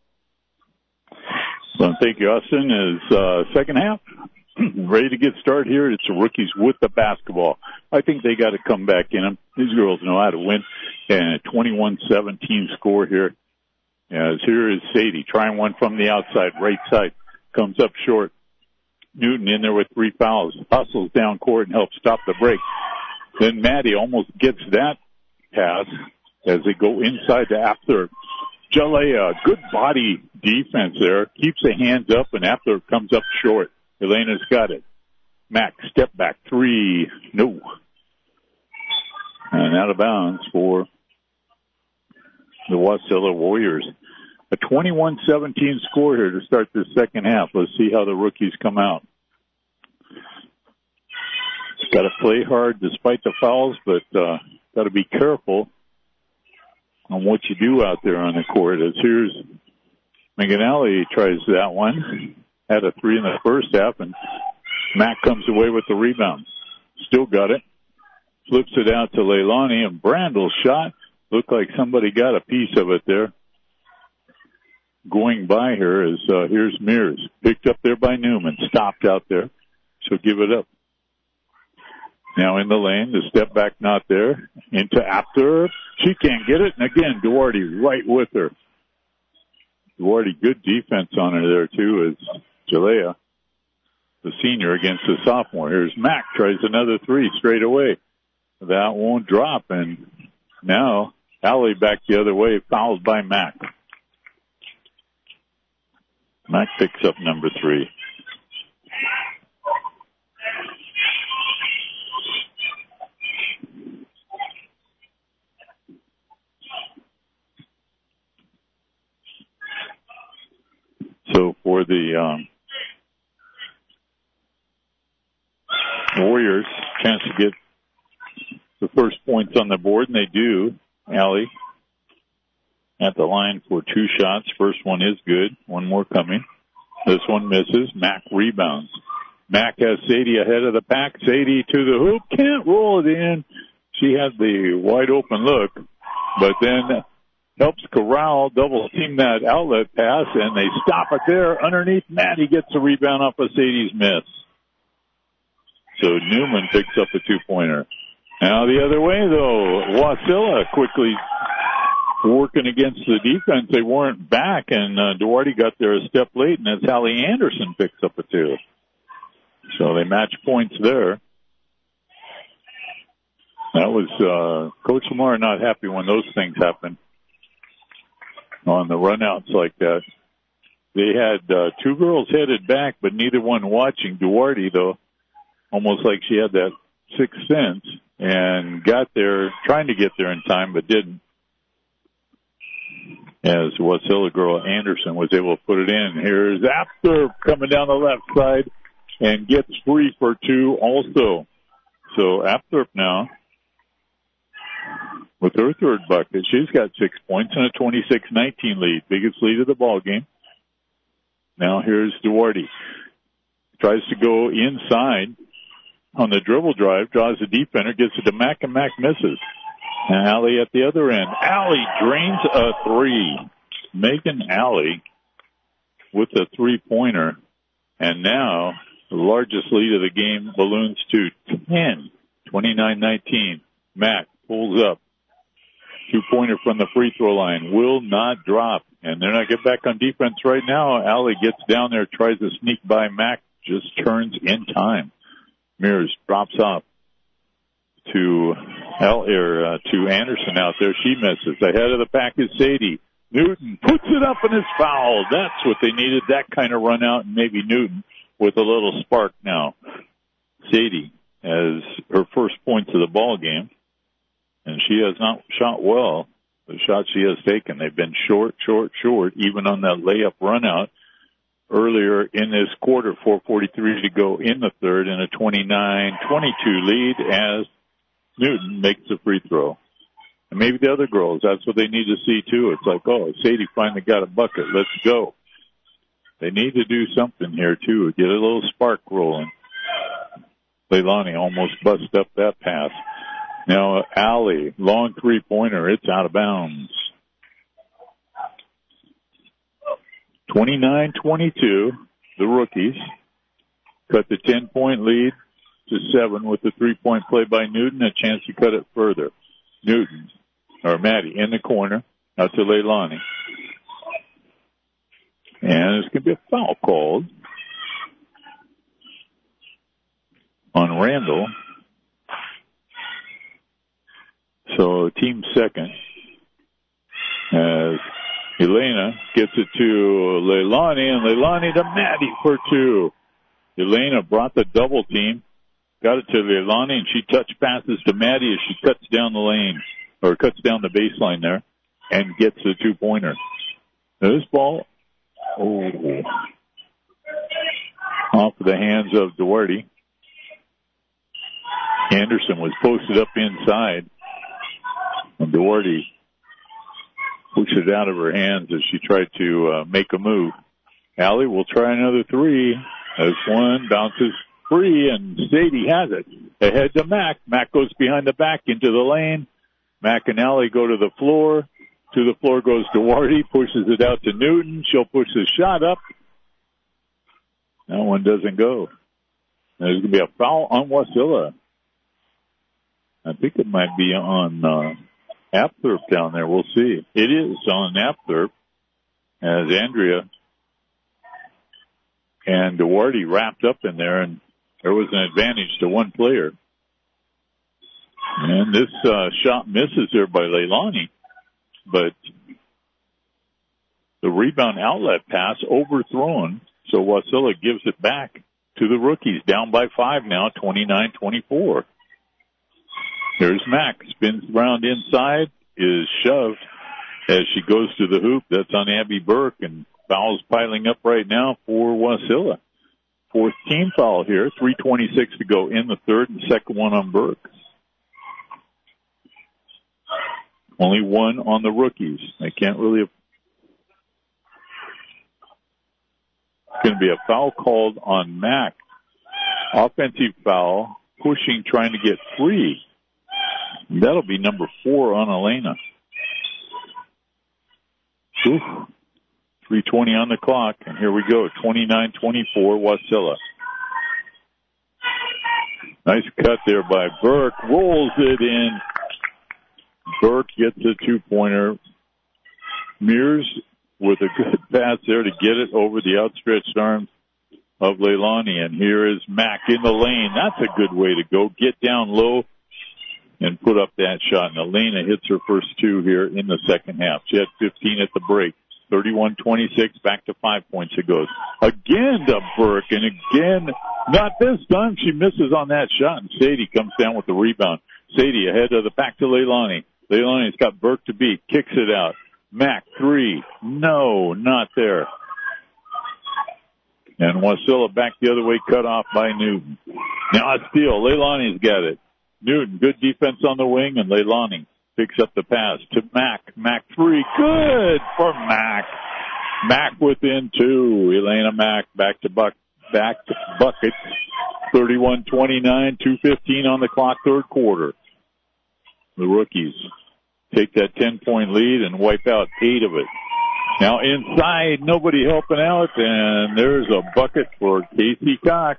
So thank you, Austin. Is uh, second half ready to get started here. It's the rookies with the basketball. I think they got to come back in them. These girls know how to win. And a twenty-one seventeen score here. As here is Sadie trying one from the outside, right side. Comes up short. Newton in there with three fouls. Hustles down court and helps stop the break. Then Maddie almost gets that pass as they go inside to after. Jalea, good body defense there. Keeps the hands up, and after comes up short. Elena's got it. Mac, step back, three. No. And out of bounds for the Wasilla Warriors. A twenty-one seventeen score here to start this second half. Let's see how the rookies come out. Got to play hard despite the fouls, but uh, got to be careful on what you do out there on the court. As here's McAnally tries that one. Had a three in the first half, and Mac comes away with the rebound. Still got it. Flips it out to Leilani, and Brandl's shot. Looked like somebody got a piece of it there. Going by her is, uh, here's Mears. Picked up there by Newman. Stopped out there. She'll give it up. Now in the lane, the step back not there. Into after. She can't get it. And again, Duarte right with her. Duarte, good defense on her there too, is Jalea, the senior, against the sophomore. Here's Mac. Tries another three straight away. That won't drop. And now Allie back the other way, fouled by Mac. Mac picks up number three. So for the um, Warriors, chance to get the first points on the board, and they do. Allie at the line for two shots. First one is good. One more coming. This one misses. Mac rebounds. Mac has Sadie ahead of the pack. Sadie to the hoop. Can't roll it in. she had the wide open look, but then helps Corral double team that outlet pass, and they stop it there underneath. Maddie gets the rebound off of Sadie's miss. So Newman picks up the two-pointer. Now the other way, though, Wasilla quickly working against the defense. They weren't back, and uh, Duarte got there a step late, and that's Hallie Anderson picks up a two. So they match points there. That was uh, Coach Lamar not happy when those things happen on the runouts like that. They had uh, two girls headed back, but neither one watching. Duarte, though, almost like she had that sixth sense and got there, trying to get there in time, but didn't. As Wasilla girl Anderson was able to put it in. Here's Apter coming down the left side and gets free for two also. So Apter now with her third bucket. She's got six points and a twenty-six nineteen lead. Biggest lead of the ball game. Now here's Duarte. Tries to go inside on the dribble drive, draws the defender, gets it to Mack, and Mack misses. And Allie at the other end. Allie drains a three. Megan Allie with a three-pointer. And now the largest lead of the game balloons to ten, twenty-nine nineteen. Mack pulls up. Two-pointer from the free throw line. Will not drop. And they're not getting back on defense right now. Allie gets down there, tries to sneak by Mack, just turns in time. Mears drops off to El, or, uh, to Anderson out there. She misses. Ahead of the pack is Sadie. Newton puts it up and is fouled. That's what they needed, that kind of run out, and maybe Newton with a little spark now. Sadie has her first points of the ball game, and she has not shot well. The shots she has taken, they've been short, short, short, even on that layup run out earlier in this quarter. Four forty-three to go in the third, and a twenty-nine twenty-two lead as Newton makes a free throw. And maybe the other girls, that's what they need to see too. It's like, oh, Sadie finally got a bucket. Let's go. They need to do something here too. Get a little spark rolling. Leilani almost busted up that pass. Now, Allie, long three-pointer. It's out of bounds. twenty-nine twenty-two, the rookies cut the ten-point lead to seven with the three-point play by Newton, a chance to cut it further. Newton, or Maddie, in the corner, out to Leilani. And there's going to be a foul called on Randall. So team second as Elena gets it to Leilani, and Leilani to Maddie for two. Elena brought the double team, got it to Leilani, and she touch passes to Maddie as she cuts down the lane, or cuts down the baseline there, and gets the two-pointer. Now this ball, oh, off of the hands of Duarte. Anderson was posted up inside. And Duarte pushed it out of her hands as she tried to uh, make a move. Allie will try another three. This one bounces free, and Sadie has it. Ahead to Mack. Mack goes behind the back into the lane. Mack and Allie go to the floor. To the floor goes Duarte, pushes it out to Newton. She'll push the shot up. That one doesn't go. There's going to be a foul on Wasilla. I think it might be on uh, Apthorpe down there. We'll see. It is on Apthorpe as Andrea and Duarte wrapped up in there, and there was an advantage to one player. And this uh, shot misses there by Leilani, but the rebound outlet pass overthrown, so Wasilla gives it back to the rookies, down by five now, twenty-nine twenty-four. Here's Mack, spins around inside, is shoved as she goes to the hoop. That's on Abby Burke, and fouls piling up right now for Wasilla. Fourth team foul here, three twenty-six to go in the third, and second one on Burke. Only one on the rookies. They can't really... It's going to be a foul called on Mack. Offensive foul, pushing, trying to get free. That'll be number four on Elena. Oof. three twenty on the clock, and here we go, twenty-nine twenty-four, Wasilla. Nice cut there by Burke, rolls it in. Burke gets a two-pointer. Mears with a good pass there to get it over the outstretched arms of Leilani, and here is Mack in the lane. That's a good way to go. Get down low and put up that shot, and Elena hits her first two here in the second half. She had fifteen at the break. thirty-one twenty-six, back to five points it goes. Again to Burke, and again, not this time, she misses on that shot, and Sadie comes down with the rebound. Sadie ahead of the back to Leilani. Leilani's got Burke to beat, kicks it out. Mack, three. No, not there. And Wasilla back the other way, cut off by Newton. Now a steal. Leilani's got it. Newton, good defense on the wing, and Leilani picks up the pass to Mack. Mack three. Good for Mack. Mack within two. Elena Mack back to buck, back to buckets. thirty-one twenty-nine, two fifteen on the clock, third quarter. The rookies take that ten-point lead and wipe out eight of it. Now inside, nobody helping out, and there's a bucket for Casey Cox.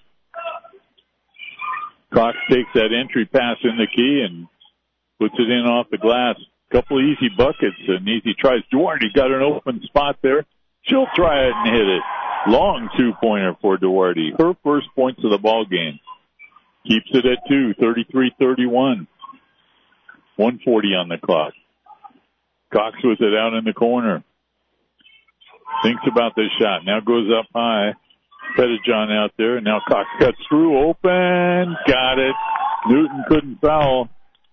Cox takes that entry pass in the key and puts it in off the glass. Couple easy buckets, and easy tries. Duarte got an open spot there. She'll try it and hit it. Long two-pointer for Duarte. Her first points of the ball game. Keeps it at two, thirty-three thirty-one. one forty on the clock. Cox with it out in the corner. Thinks about this shot. Now goes up high. Pettijohn out there. Now Cox cuts through. Open. Got it. Newton couldn't foul.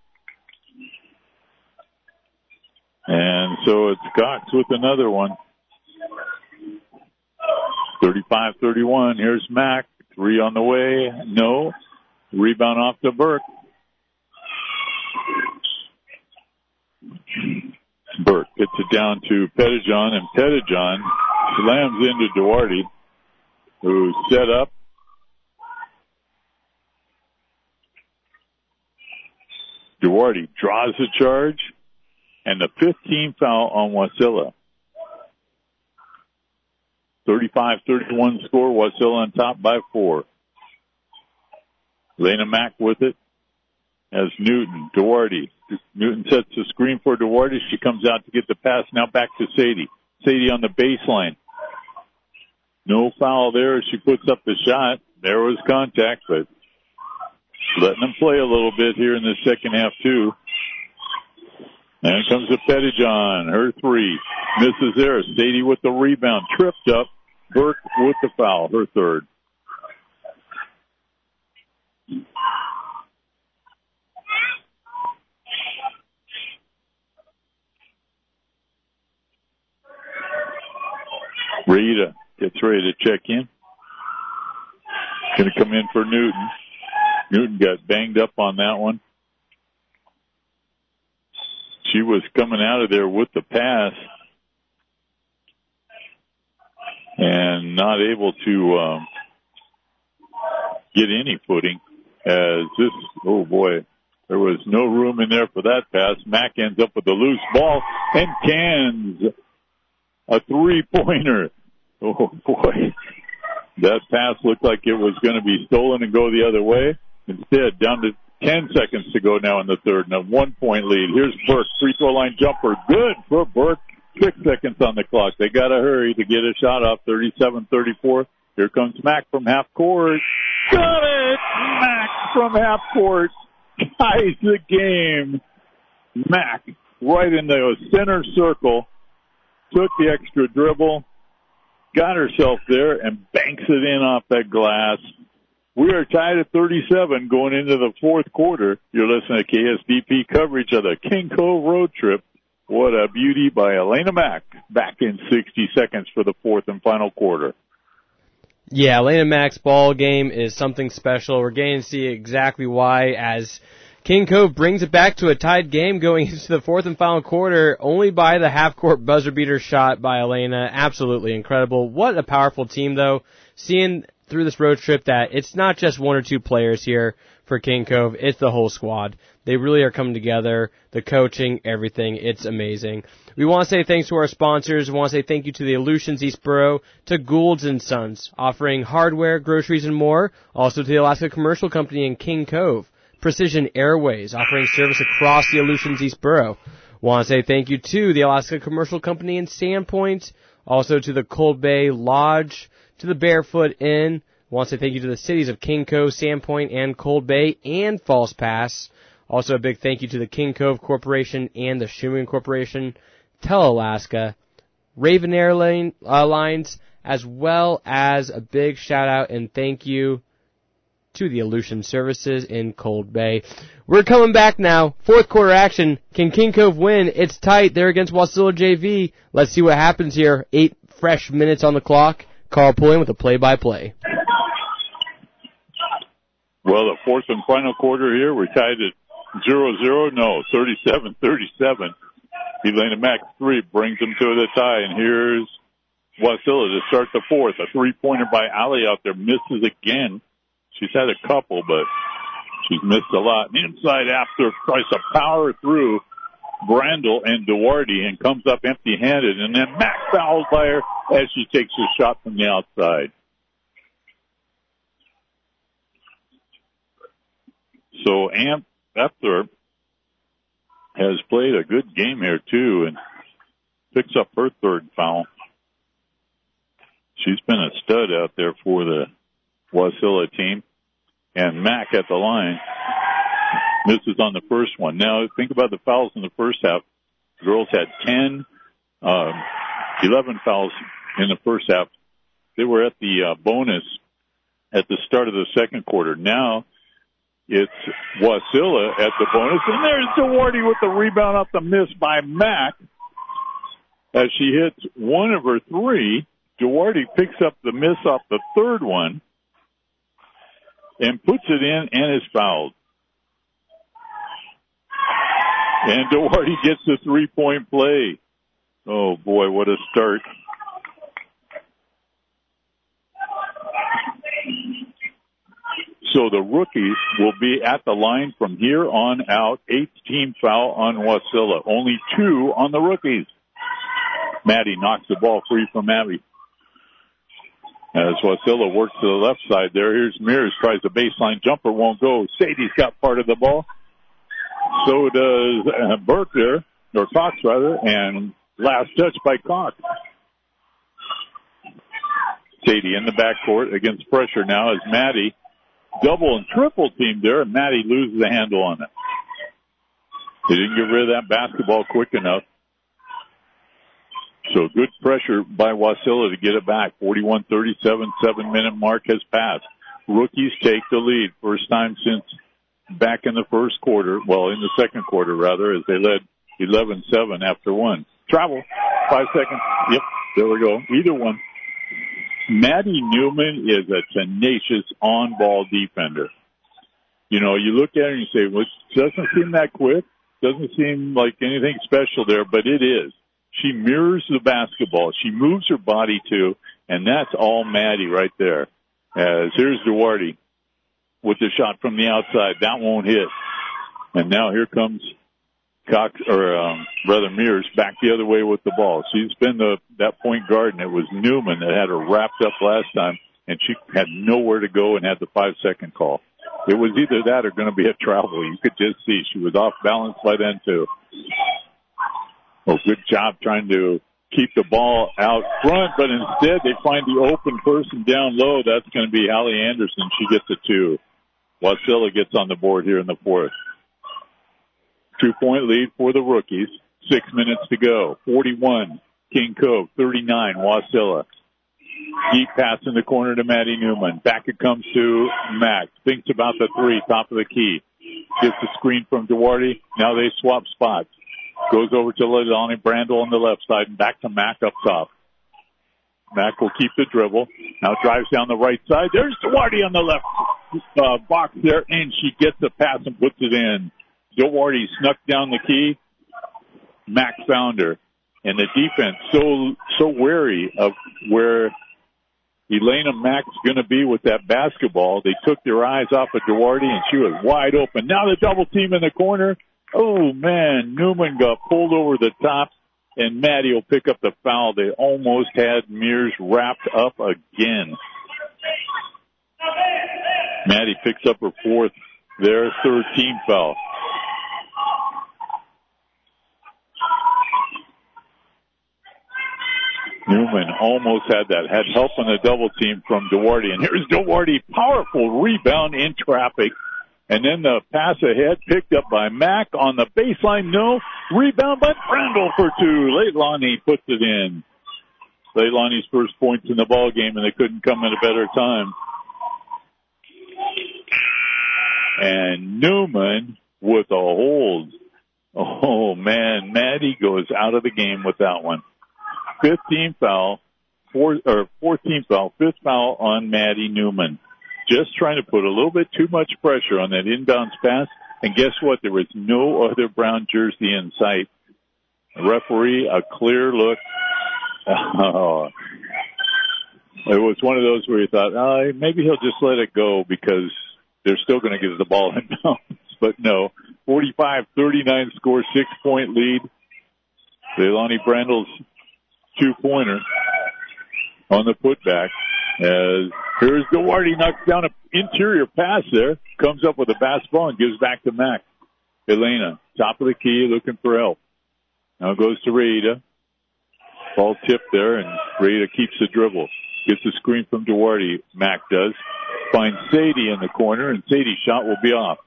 And so it's Cox with another one. thirty-five thirty-one. Here's Mack. Three on the way. No. Rebound off to Burke. Burke gets it down to Pettijohn, and Pettijohn slams into Duarte, who's set up. Duarte draws the charge, and the fifteenth foul on Wasilla. thirty-five thirty-one score, Wasilla on top by four. Lena Mack with it as Newton, Duarte. Newton sets the screen for Duarte. She comes out to get the pass. Now back to Sadie. Sadie on the baseline. No foul there as she puts up the shot. There was contact, but letting them play a little bit here in the second half too. And comes to Pettijohn. Her three. Misses there. Sadie with the rebound. Tripped up. Burke with the foul. Her third. Rita gets ready to check in. Going to come in for Newton. Newton got banged up on that one. She was coming out of there with the pass and not able to um, get any footing as this, oh boy, there was no room in there for that pass. Mack ends up with a loose ball and cans a three-pointer. Oh boy, that pass looked like it was going to be stolen and go the other way. Instead, down to ten seconds to go now in the third, and a one-point lead. Here's Burke, free throw line jumper. Good for Burke. Six seconds on the clock. They got to hurry to get a shot off. thirty-seven thirty-four. Here comes Mack from half court. Got it! Mack from half court ties the game. Mack right in the center circle. Took the extra dribble. Got herself there and banks it in off that glass. We are tied at thirty-seven going into the fourth quarter. You're listening to K S D P coverage of the King Cove Road Trip. What a beauty by Elena Mack. Back in sixty seconds for the fourth and final quarter. Yeah, Elena Mack's ball game is something special. We're getting to see exactly why as King Cove brings it back to a tied game going into the fourth and final quarter only by the half-court buzzer beater shot by Elena. Absolutely incredible. What a powerful team, though. Seeing through this road trip that it's not just one or two players here for King Cove. It's the whole squad. They really are coming together. The coaching, everything. It's amazing. We want to say thanks to our sponsors. We want to say thank you to the Aleutians Eastboro, to Gould's and Sons, offering hardware, groceries, and more. Also to the Alaska Commercial Company in King Cove. Precision Airways, offering service across the Aleutians Eastboro. Want to say thank you to the Alaska Commercial Company in Sandpoint. Also to the Cold Bay Lodge, to the Barefoot Inn. Want to say thank you to the cities of King Cove, Sandpoint, and Cold Bay, and False Pass. Also a big thank you to the King Cove Corporation and the Shuman Corporation, Tele-Alaska, Raven Airlines, uh, as well as a big shout out and thank you to the Aleutian Services in Cold Bay. We're coming back now. Fourth quarter action. Can King Cove win? It's tight. They're against Wasilla J V. Let's see what happens here. Eight fresh minutes on the clock. Carl Pulling with a play-by-play. Well, the fourth and final quarter here, we're tied at zero zero. No, thirty-seven thirty-seven. Elena Mack three brings them to the tie, and here's Wasilla to start the fourth. A three-pointer by Ali out there misses again. She's had a couple, but she's missed a lot. And inside after tries to power through Brandel and Duarte and comes up empty-handed, and then Mack fouls by her as she takes a shot from the outside. So Amp Epthorpe has played a good game here, too, and picks up her third foul. She's been a stud out there for the Wasilla team. And Mack at the line misses on the first one. Now, think about the fouls in the first half. The girls had ten, uh, eleven fouls in the first half. They were at the uh, bonus at the start of the second quarter. Now, it's Wasilla at the bonus. And there's Duarte with the rebound off the miss by Mack. As she hits one of her three, Duarte picks up the miss off the third one and puts it in and is fouled. And Duarte gets the three-point play. Oh, boy, what a start. So the rookies will be at the line from here on out. Eighth team foul on Wasilla. Only two on the rookies. Maddie knocks the ball free from Abby. As Wasilla works to the left side there, here's Mears, tries a baseline jumper, won't go. Sadie's got part of the ball. So does uh, Burke there, or Cox rather, and last touch by Cox. Sadie in the backcourt against pressure now as Maddie double and triple teamed there, and Maddie loses the handle on it. They didn't get rid of that basketball quick enough. So good pressure by Wasilla to get it back. forty-one thirty-seven, seven-minute mark has passed. Rookies take the lead. First time since back in the first quarter, well, in the second quarter, rather, as they led eleven seven after one. Travel, five seconds. Yep, there we go. Either one. Maddie Newman is a tenacious on-ball defender. You know, you look at her and you say, well, it doesn't seem that quick. Doesn't seem like anything special there, but it is. She mirrors the basketball. She moves her body too, and that's all Maddie right there. As here's Duarte with the shot from the outside. That won't hit. And now here comes Cox, or um, rather Mears, back the other way with the ball. She's been the that point guard, and it was Newman that had her wrapped up last time, and she had nowhere to go and had the five-second call. It was either that or going to be a travel. You could just see she was off balance by then too. Oh, good job trying to keep the ball out front, but instead they find the open person down low. That's going to be Hallie Anderson. She gets a two. Wasilla gets on the board here in the fourth. Two-point lead for the rookies. Six minutes to go. forty-one, King Cove. thirty-nine, Wasilla. Deep pass in the corner to Maddie Newman. Back it comes to Mack. Thinks about the three, top of the key. Gets the screen from Duarte. Now they swap spots. Goes over to Leilani Brandel on the left side and back to Mack up top. Mack will keep the dribble. Now drives down the right side. There's Duarte on the left uh, box there, and she gets the pass and puts it in. Duarte snuck down the key. Mack found her. And the defense so so wary of where Elena Mack's going to be with that basketball. They took their eyes off of Duarte, and she was wide open. Now the double team in the corner. Oh, man, Newman got pulled over the top, and Maddie will pick up the foul. They almost had Mears wrapped up again. Maddie picks up her fourth, their third team foul. Newman almost had that. Had help on the double team from Duarte. And here's Duarte. Powerful rebound in traffic. And then the pass ahead picked up by Mack on the baseline. No. Rebound by Brandel for two. Leilani puts it in. Leilani's first points in the ball game, and they couldn't come at a better time. And Newman with a hold. Oh, man. Maddie goes out of the game with that one. Fifteen foul, four, or fourteen foul, fifth foul on Maddie Newman. Just trying to put a little bit too much pressure on that inbounds pass. And guess what? There was no other brown jersey in sight. The referee, a clear look. Oh. It was one of those where you thought, oh, maybe he'll just let it go because they're still going to get the ball in bounds. But no, forty-five thirty-nine score, six-point lead. Leilani Brandel's two-pointer on the putback. As here's Duarte, knocks down an interior pass there, comes up with a basketball and gives back to Mack. Elena, top of the key, looking for help. Now goes to Reida. Ball tipped there, and Reida keeps the dribble. Gets a screen from Duarte. Mack does. Finds Sadie in the corner, and Sadie's shot will be off.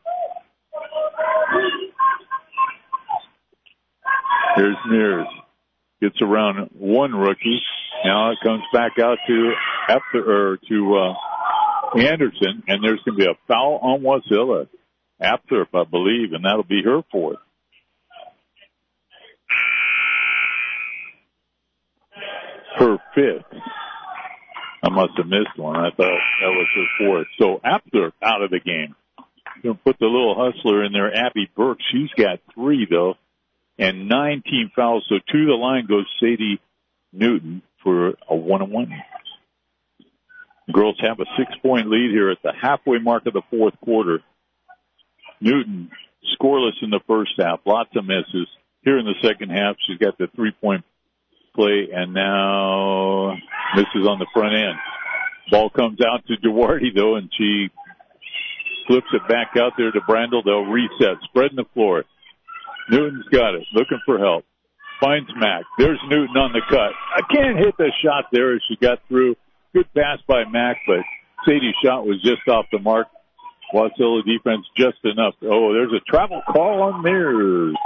Here's Mears. Gets around one rookie. Now it comes back out to after or to uh, Anderson, and there's going to be a foul on Wasilla. Apthorpe, I believe, and that'll be her fourth. Her fifth. I must have missed one. I thought that was her fourth. So Apthorpe out of the game. Going to put the little hustler in there, Abby Burke. She's got three, though, and nine team fouls. So to the line goes Sadie Newton for a one-on-one. The girls have a six-point lead here at the halfway mark of the fourth quarter. Newton scoreless in the first half. Lots of misses. Here in the second half, she's got the three-point play, and now misses on the front end. Ball comes out to Duarte, though, and she flips it back out there to Brandel. They'll reset, spreading the floor. Newton's got it, looking for help. Finds Mack. There's Newton on the cut. I can't hit the shot there as she got through. Good pass by Mack, but Sadie's shot was just off the mark. Wasilla defense just enough. Oh, there's a travel call on Mears.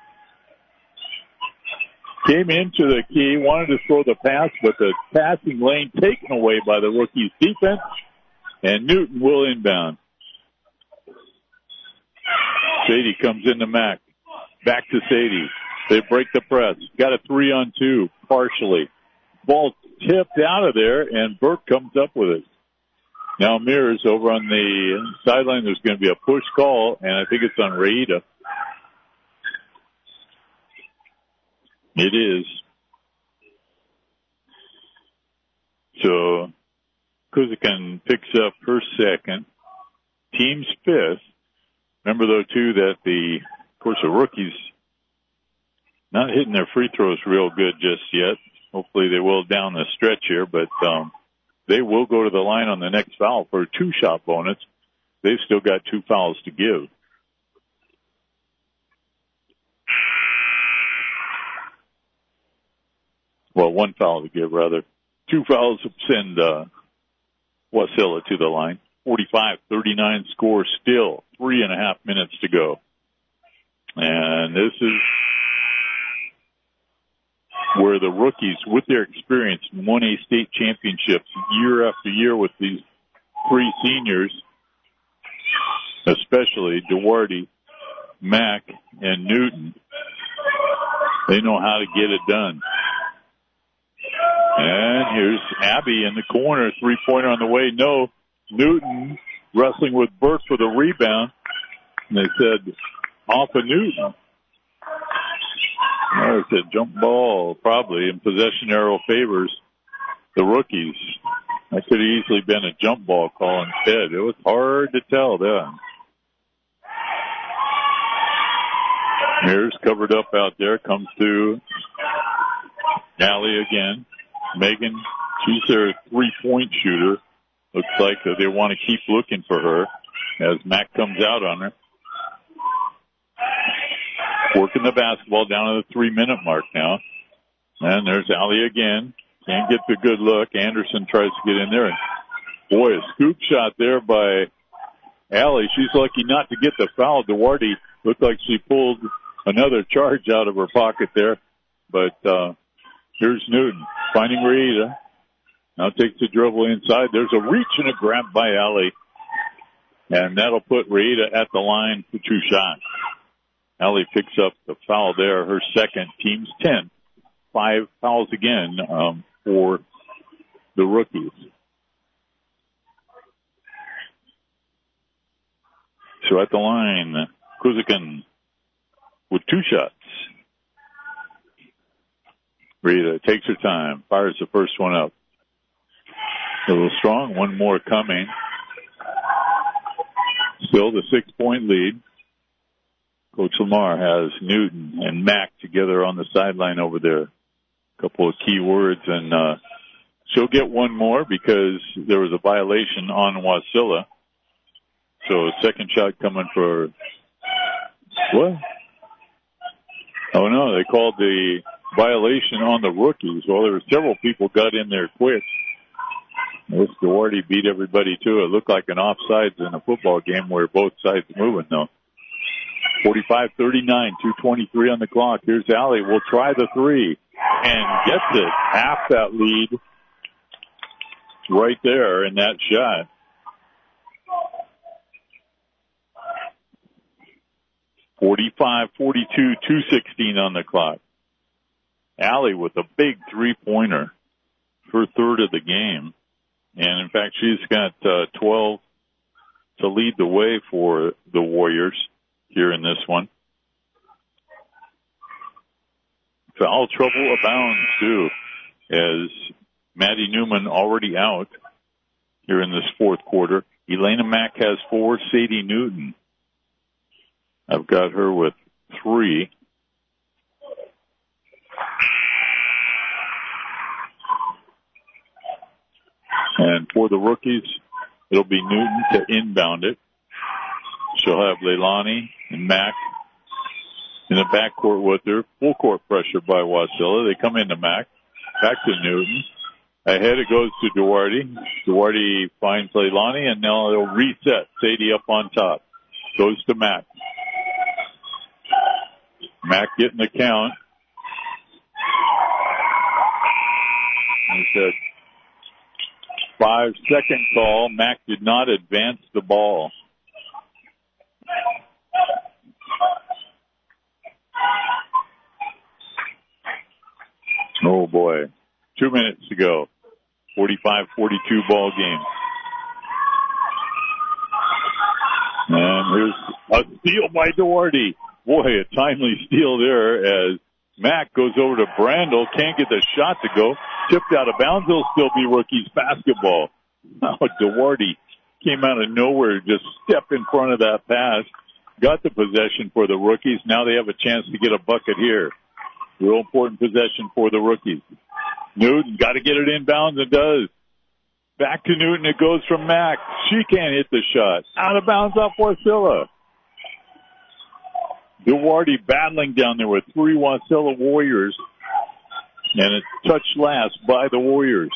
Came into the key, wanted to throw the pass, but the passing lane taken away by the rookie's defense, and Newton will inbound. Sadie comes into Mack. Back to Sadie. They break the press. Got a three on two, partially. Ball tipped out of there, and Burke comes up with it. Now Mears over on the sideline. There's going to be a push call, and I think it's on Reida. It is. So Kuzikan picks up her second. Team's fifth. Remember, though, too, that the, of course, the rookies not hitting their free throws real good just yet. Hopefully they will down the stretch here, but um, they will go to the line on the next foul for a two-shot bonus. They've still got two fouls to give. Well, one foul to give, rather. Two fouls send uh, Wasilla to the line. forty-five thirty-nine score still. Three and a half minutes to go. And this is where the rookies, with their experience, won a state championships year after year with these three seniors, especially Duarte, Mack, and Newton. They know how to get it done. And here's Abby in the corner, three-pointer on the way. No, Newton wrestling with Burke for the rebound. And they said, off of Newton. There's a jump ball, probably, and possession arrow favors the rookies. That could have easily been a jump ball call instead. It was hard to tell then. Mears covered up out there, comes to Allie again. Megan, she's their three-point shooter. Looks like they want to keep looking for her as Mack comes out on her. Working the basketball down to the three-minute mark now. And there's Allie again. Can't get the good look. Anderson tries to get in there. And boy, a scoop shot there by Allie. She's lucky not to get the foul. Duarte looked like she pulled another charge out of her pocket there. But uh, here's Newton finding Reida. Now takes the dribble inside. There's a reach and a grab by Allie. And that'll put Reida at the line for two shots. Allie picks up the foul there, her second, team's ten. Five fouls again um, for the rookies. So at the line, Kuzikin with two shots. Reida takes her time, fires the first one up. A little strong, one more coming. Still the six-point lead. Coach Lamar has Newton and Mack together on the sideline over there. A couple of key words, and uh, she'll get one more because there was a violation on Wasilla. So second shot coming for what? Oh no, they called the violation on the rookies. Well, there were several people got in there quick. This Duarte beat everybody to it. It looked like an offsides in a football game where both sides moving though. forty-five thirty-nine, two twenty-three on the clock. Here's Allie. We'll try the three and gets it. Half that lead right there in that shot. forty-five forty-two, two sixteen on the clock. Allie with a big three-pointer, her third of the game. And, in fact, she's got uh, twelve to lead the way for the Warriors here in this one. Foul trouble abounds, too, as Maddie Newman already out here in this fourth quarter. Elena Mack has four. Sadie Newton, I've got her with three. And for the rookies, it'll be Newton to inbound it. She'll have Leilani and Mack in the backcourt with her. Full court pressure by Wasilla. They come into Mack. Back to Newton. Ahead it goes to Duarte. Duarte finds Leilani, and now it'll reset. Sadie up on top. Goes to Mack. Mack getting the count. He said, five second call. Mack did not advance the ball. Oh boy. Two minutes to go. forty-five forty-two ball game. And here's a steal by Duarte. Boy, a timely steal there as Mack goes over to Brandel. Can't get the shot to go. Tipped out of bounds. It'll still be rookies basketball. Now Duarte came out of nowhere, just stepped in front of that pass. Got the possession for the rookies. Now they have a chance to get a bucket here. Real important possession for the rookies. Newton got to get it inbounds and does. Back to Newton. It goes from Mack. She can't hit the shot. Out of bounds off Wasilla. Duarte battling down there with three Wasilla Warriors. And it's touched last by the Warriors.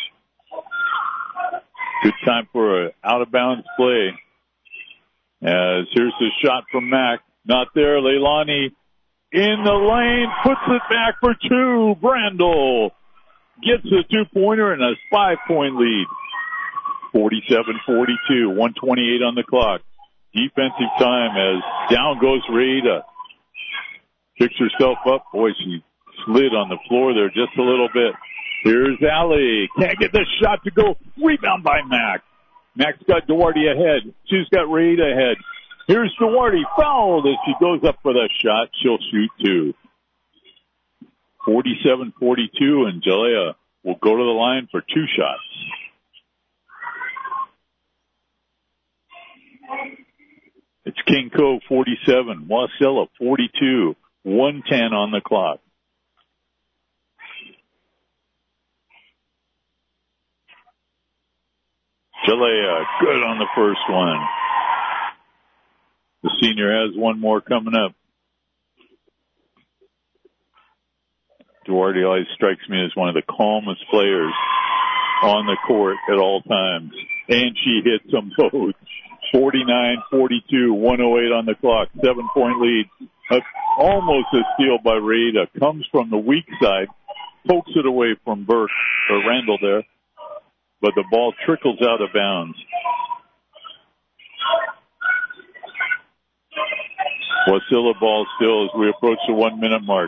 Good time for an out-of-bounds play. As here's the shot from Mack. Not there. Leilani in the lane. Puts it back for two. Brandel gets a two-pointer and a five-point lead. forty-seven forty-two. one twenty-eight on the clock. Defensive time as down goes Reida. Picks herself up. Boy, she slid on the floor there just a little bit. Here's Allie. Can't get the shot to go. Rebound by Mack. Mack's got Duarte ahead. She's got Reida ahead. Here's Duarte. Fouled as she goes up for the shot. She'll shoot two. forty-seven forty-two, and Jalea will go to the line for two shots. It's King Cove forty-seven, Wasilla forty-two, one ten on the clock. Jalea, good on the first one. The senior has one more coming up. Duarte always strikes me as one of the calmest players on the court at all times. And she hits them both. forty-nine forty-two, one oh eight on the clock, seven-point lead. Uh, almost a steal by Rita. Comes from the weak side, pokes it away from Burke, or Randall there, but the ball trickles out of bounds. Wasilla ball still as we approach the one-minute mark.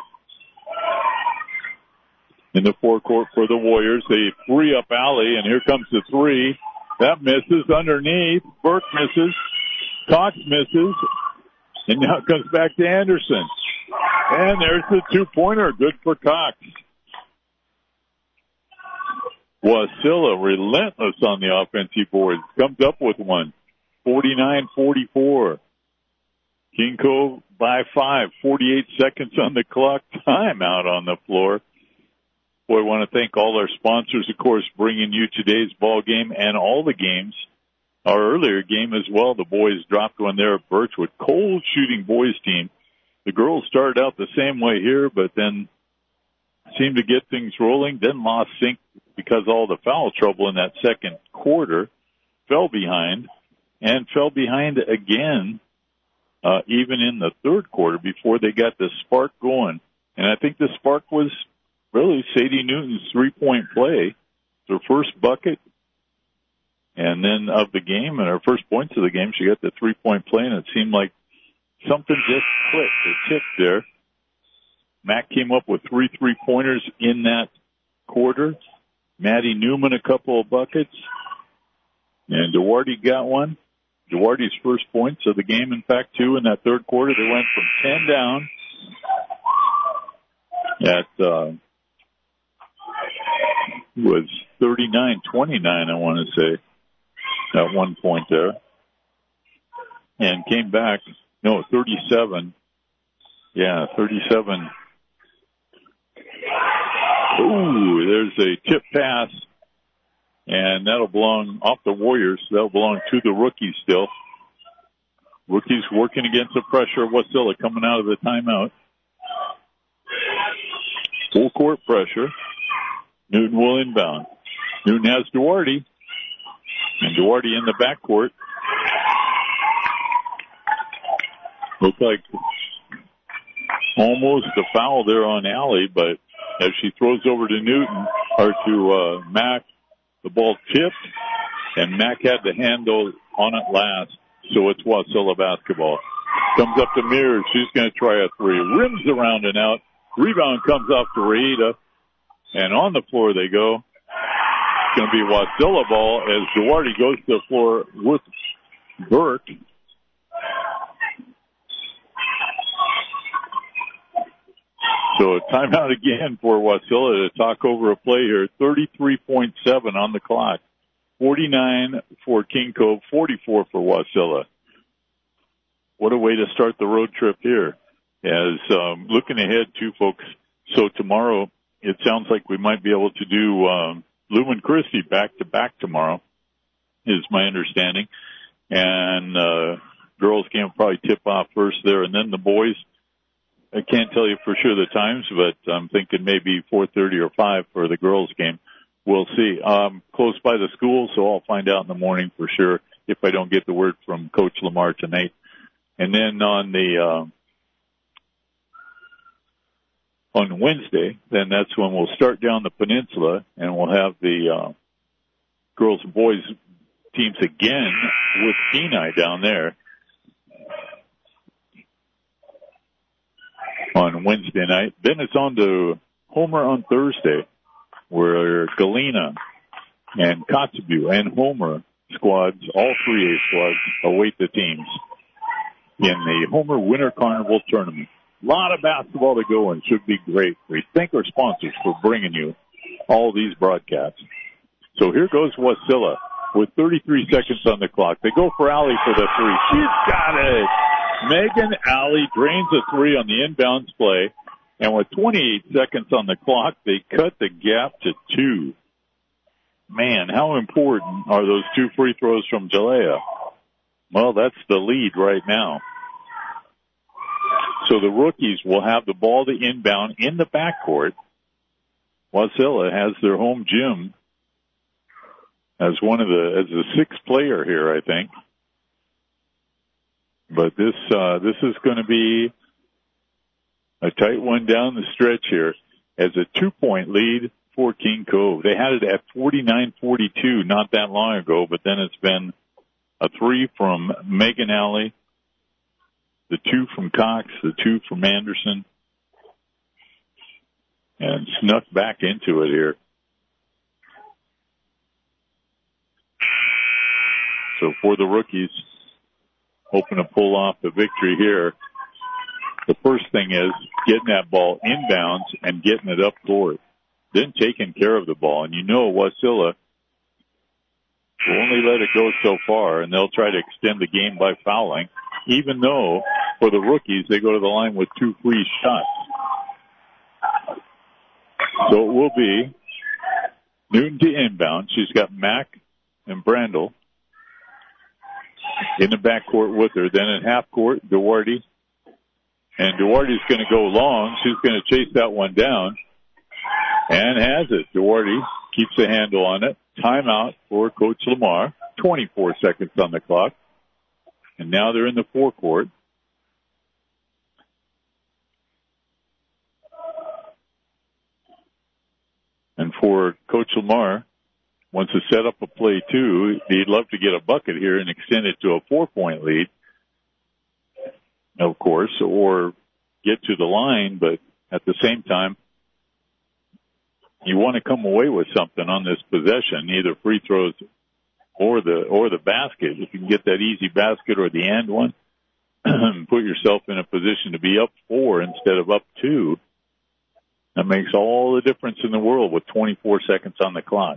In the forecourt for the Warriors, they free up Alley, and here comes the three. That misses underneath. Burke misses. Cox misses. And now it comes back to Anderson. And there's the two-pointer. Good for Cox. Wasilla relentless on the offensive boards. Comes up with one. forty-nine forty-four. King Cove by five. forty-eight seconds on the clock. Timeout on the floor. Boy, I want to thank all our sponsors, of course, bringing you today's ball game and all the games. Our earlier game as well, the boys dropped one there at Birchwood. Cold shooting boys team. The girls started out the same way here, but then seemed to get things rolling, then lost sync because of all the foul trouble in that second quarter. Fell behind, and fell behind again, uh, even in the third quarter before they got the spark going. And I think the spark was really Sadie Newton's three-point play, her first bucket, and then of the game, and her first points of the game, she got the three-point play, and it seemed like something just clicked, it tipped there. Mac came up with three three-pointers in that quarter. Maddie Newman a couple of buckets, and Duarte got one. Duarte's first points of the game, in fact, two in that third quarter. They went from ten down at uh, was thirty-nine twenty-nine, I want to say, at one point there. And came back, no, thirty-seven. Yeah, thirty-seven. Ooh, there's a tip pass, and that'll belong off the Warriors. That'll belong to the rookies still. Rookies working against the pressure of Wasilla coming out of the timeout. Full court pressure. Newton will inbound. Newton has Duarte. And Duarte in the backcourt. Looks like almost a foul there on Alley, but as she throws over to Newton, or to uh, Mac, the ball tipped, and Mac had the handle on it last, so it's Wasilla basketball. Comes up to Mears. She's going to try a three. Rims around and out. Rebound comes off to Raida. And on the floor they go. It's going to be Wasilla ball as Duarte goes to the floor with Burke. So a timeout again for Wasilla to talk over a play here. thirty-three point seven on the clock. forty-nine for King Cove, forty-four for Wasilla. What a way to start the road trip here. As um, looking ahead too, folks. So tomorrow, it sounds like we might be able to do um, Lumen Christi back to back tomorrow, is my understanding. And uh, girls game will probably tip off first there, and then the boys. I can't tell you for sure the times, but I'm thinking maybe four thirty or five for the girls game. We'll see. Um, close by the school, so I'll find out in the morning for sure if I don't get the word from Coach Lamar tonight. And then on the uh, on Wednesday, then that's when we'll start down the peninsula, and we'll have the uh, girls and boys teams again with Kenai down there on Wednesday night. Then it's on to Homer on Thursday, where Galena and Kotzebue and Homer squads, all three A squads, await the teams in the Homer Winter Carnival Tournament. A lot of basketball to go and should be great. We thank our sponsors for bringing you all these broadcasts. So here goes Wasilla. with thirty-three seconds on the clock. They go for Allie for the three. She's got it. Megan Allie drains a three on the inbounds play. And with twenty-eight seconds on the clock, they cut the gap to two. Man, how important are those two free throws from Jalea? Well, that's the lead right now. So the rookies will have the ball to inbound in the backcourt. Wasilla has their home gym as one of the, as the sixth player here, I think. But this, uh, this is going to be a tight one down the stretch here as a two-point lead for King Cove. They had it at forty-nine forty-two not that long ago, but then it's been a three from Megan Alley, the two from Cox, the two from Anderson, and snuck back into it here. So for the rookies, hoping to pull off the victory here, the first thing is getting that ball inbounds and getting it up court. Then taking care of the ball. And you know Wasilla will only let it go so far, and they'll try to extend the game by fouling, even though for the rookies they go to the line with two free shots. So it will be Newton to inbound. She's got Mack and Brandel in the backcourt with her. Then at half court, Duarte. And Duarte's going to go long. She's going to chase that one down. And has it. Duarte keeps a handle on it. Timeout for Coach Lamar. twenty-four seconds on the clock. And now they're in the forecourt. And for Coach Lamar, wants to set up a play too. He'd love to get a bucket here and extend it to a four-point lead, of course, or get to the line, but at the same time, you want to come away with something on this possession, either free throws or the or the basket. If you can get that easy basket or the and one, put yourself in a position to be up four instead of up two. That makes all the difference in the world with twenty-four seconds on the clock.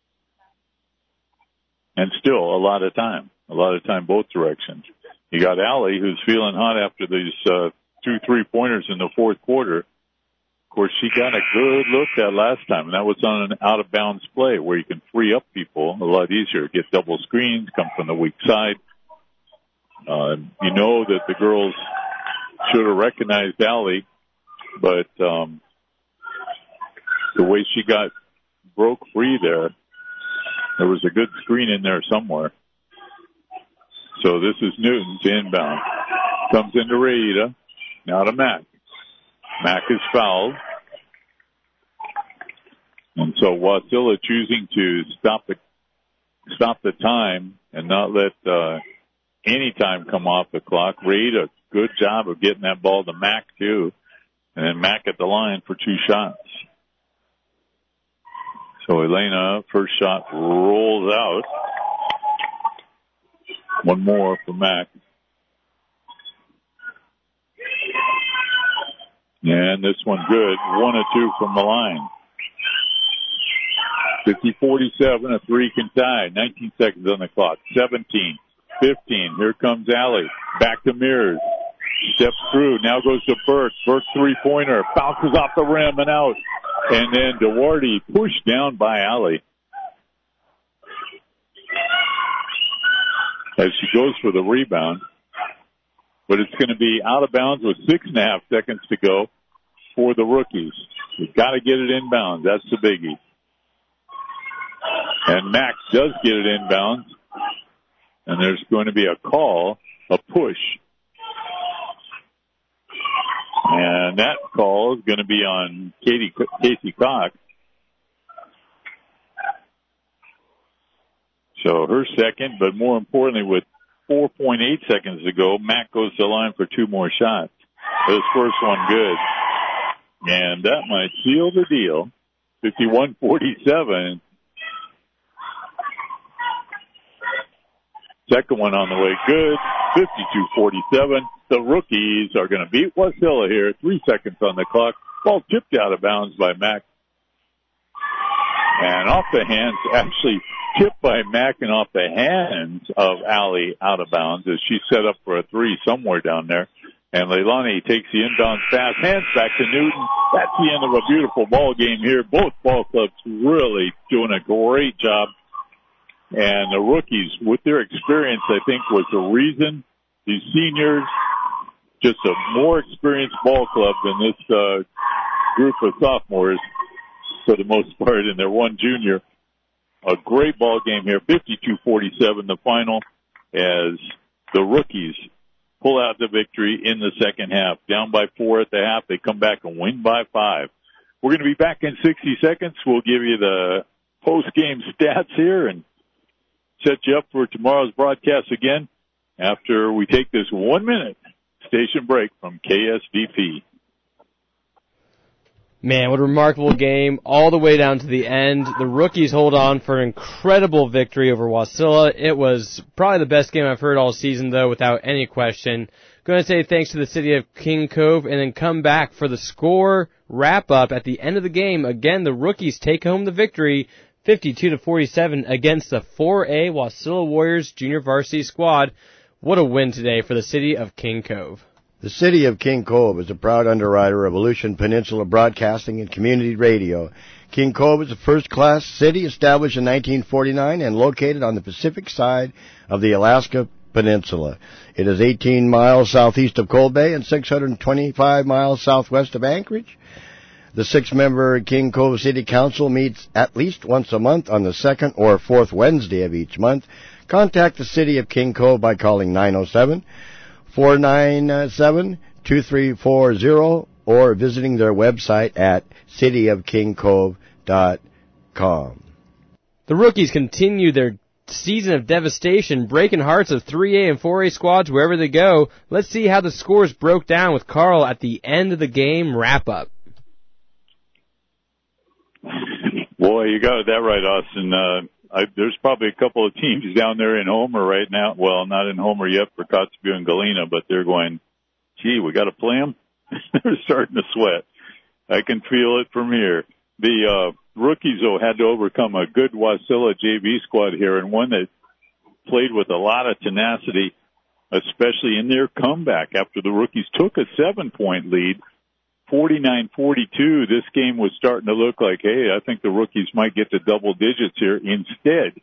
And still a lot of time, a lot of time both directions. You got Allie, who's feeling hot after these uh, two three-pointers in the fourth quarter. Of course, she got a good look that last time, and that was on an out-of-bounds play where you can free up people a lot easier, get double screens, come from the weak side. Uh, you know that the girls should have recognized Allie, but um, the way she got broke free there, there was a good screen in there somewhere. So this is Newton to inbound. Comes into Raida. Now to Mack. Mack is fouled. And so Wasilla choosing to stop the stop the time and not let uh, any time come off the clock. Raida, good job of getting that ball to Mack too. And then Mack at the line for two shots. So Elena, first shot rolls out. One more for Mack. And this one good. One or two from the line. fifty forty-seven, a three can tie. nineteen seconds on the clock. seventeen, fifteen. Here comes Allie. Back to Mears. Steps through. Now goes to Burke. Burke three-pointer. Bounces off the rim and out. And then Duarte pushed down by Allie. As she goes for the rebound. But it's going to be out of bounds with six and a half seconds to go for the rookies. You've got to get it inbounds. That's the biggie. And Max does get it inbounds. And there's going to be a call, a push. And that call is going to be on Katie, Casey Cox. So her second, but more importantly, with four point eight seconds to go, Mack goes to the line for two more shots. This first one good. And that might seal the deal. fifty-one forty-seven. Second one on the way good. fifty-two forty-seven. The rookies are going to beat Wasilla here. Three seconds on the clock. Ball tipped out of bounds by Mack. And off the hands, actually tipped by Mack and off the hands of Allie out of bounds as she set up for a three somewhere down there. And Leilani takes the inbound pass, hands back to Newton. That's the end of a beautiful ball game here. Both ball clubs really doing a great job. And the rookies, with their experience, I think was the reason. These seniors, just a more experienced ball club than this uh, group of sophomores for the most part, and they're one junior. A great ball game here, fifty-two forty-seven the final, as the rookies pull out the victory in the second half. Down by four at the half, they come back and win by five. We're going to be back in sixty seconds. We'll give you the post-game stats here and set you up for tomorrow's broadcast again after we take this one-minute station break from K S D P. Man, what a remarkable game all the way down to the end. The rookies hold on for an incredible victory over Wasilla. It was probably the best game I've heard all season, though, without any question. Going to say thanks to the city of King Cove and then come back for the score wrap-up at the end of the game. Again, the rookies take home the victory, fifty-two to forty-seven, against the four A Wasilla Warriors junior varsity squad. What a win today for the city of King Cove. The city of King Cove is a proud underwriter of Aleutian Peninsula Broadcasting and Community Radio. King Cove is a first-class city established in nineteen forty-nine and located on the Pacific side of the Alaska Peninsula. It is eighteen miles southeast of Cold Bay and six hundred twenty-five miles southwest of Anchorage. The six-member King Cove City Council meets at least once a month on the second or fourth Wednesday of each month. Contact the city of King Cove by calling nine oh seven, four nine seven, two three four zero or visiting their website at city of king cove dot com. The rookies continue their season of devastation, breaking hearts of three A and four A squads wherever they go. Let's see how the scores broke down with Carl at the end of the game wrap-up. Boy, you got that right, Austin. Uh, I, there's probably a couple of teams down there in Homer right now. Well, not in Homer yet for Kotzebue and Galena, but they're going, gee, we got to play them? They're starting to sweat. I can feel it from here. The uh, rookies, though, had to overcome a good Wasilla J V squad here, and one that played with a lot of tenacity, especially in their comeback after the rookies took a seven-point lead. forty-nine forty-two, this game was starting to look like, hey, I think the rookies might get to double digits here. Instead,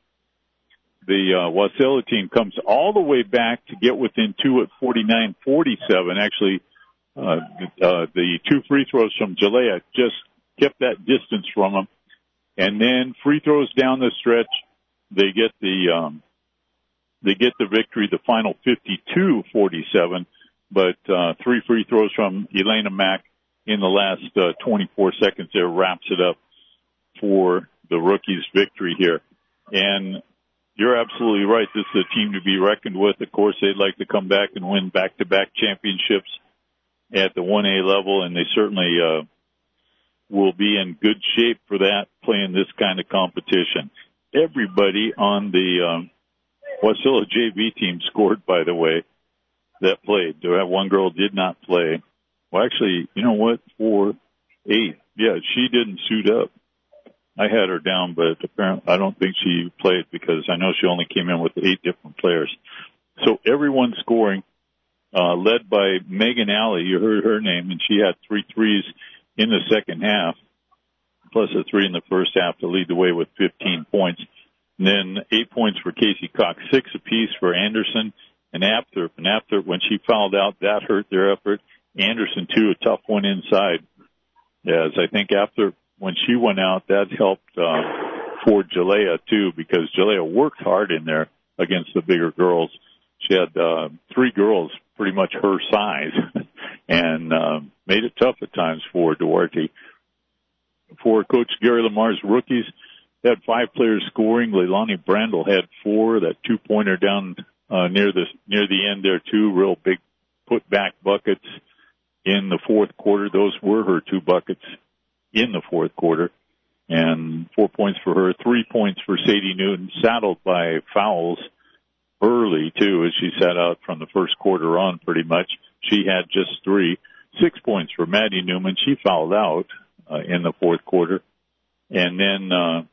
the uh, Wasilla team comes all the way back to get within two at forty-nine forty-seven. Actually, uh, uh, the two free throws from Jalea just kept that distance from them. And then free throws down the stretch, they get the um, they get the victory, the final fifty-two forty-seven. But uh, three free throws from Elena Mack in the last uh, twenty-four seconds there wraps it up for the rookies' victory here. And you're absolutely right. This is a team to be reckoned with. Of course, they'd like to come back and win back-to-back championships at the one A level, and they certainly uh, will be in good shape for that, playing this kind of competition. Everybody on the um, Wasilla J V team scored, by the way, that played. That one girl did not play. Well, actually, you know what? Four, eight. Yeah, she didn't suit up. I had her down, but apparently I don't think she played because I know she only came in with eight different players. So everyone scoring, uh, led by Megan Alley. You heard her name, and she had three threes in the second half, plus a three in the first half to lead the way with fifteen points. And then eight points for Casey Cox, six apiece for Anderson and Apthorpe. And Apthorpe, when she fouled out, that hurt their effort. Anderson, too, a tough one inside. As I think after when she went out, that helped uh, for Jalea, too, because Jalea worked hard in there against the bigger girls. She had uh, three girls pretty much her size and uh, made it tough at times for Duarte. For Coach Gary Lamar's rookies, they had five players scoring. Leilani Brandel had four, that two-pointer down uh, near the near the end there, too, real big put-back buckets in the fourth quarter. Those were her two buckets in the fourth quarter. And four points for her, three points for Sadie Newton, saddled by fouls early, too, as she sat out from the first quarter on pretty much. She had just three. Six points for Maddie Newman. She fouled out uh, in the fourth quarter. And then uh,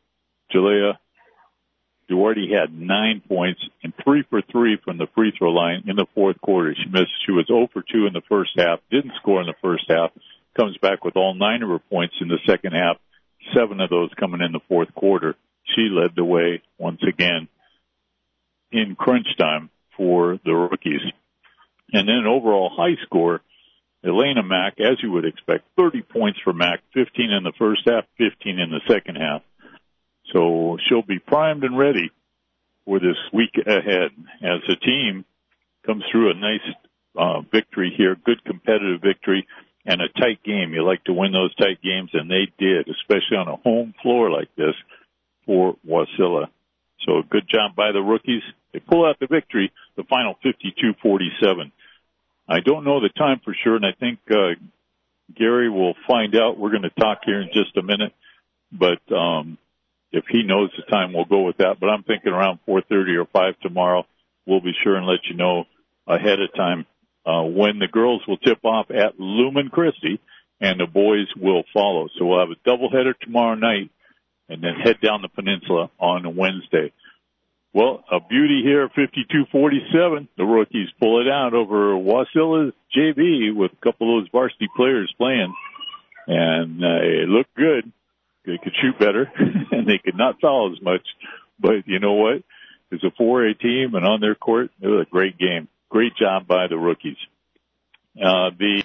Jalea Duarte had nine points and three for three from the free throw line in the fourth quarter. She missed. She was zero for two in the first half, didn't score in the first half, comes back with all nine of her points in the second half, seven of those coming in the fourth quarter. She led the way once again in crunch time for the rookies. And then overall high score, Elena Mack, as you would expect, thirty points for Mack, fifteen in the first half, fifteen in the second half. So she'll be primed and ready for this week ahead as the team comes through a nice uh, victory here, good competitive victory, and a tight game. You like to win those tight games, and they did, especially on a home floor like this for Wasilla. So a good job by the rookies. They pull out the victory, the final fifty-two forty-seven. I don't know the time for sure, and I think uh, Gary will find out. We're going to talk here in just a minute, but um, if he knows the time, we'll go with that. But I'm thinking around four thirty or five tomorrow. We'll be sure and let you know ahead of time uh, when the girls will tip off at Lumen Christi, and the boys will follow. So we'll have a doubleheader tomorrow night, and then head down the peninsula on Wednesday. Well, a beauty here, fifty-two forty-seven. The rookies pull it out over Wasilla's J V with a couple of those varsity players playing, and uh, it looked good. They could shoot better, and they could not foul as much. But you know what? It's a four A team, and on their court, it was a great game. Great job by the rookies. Uh, the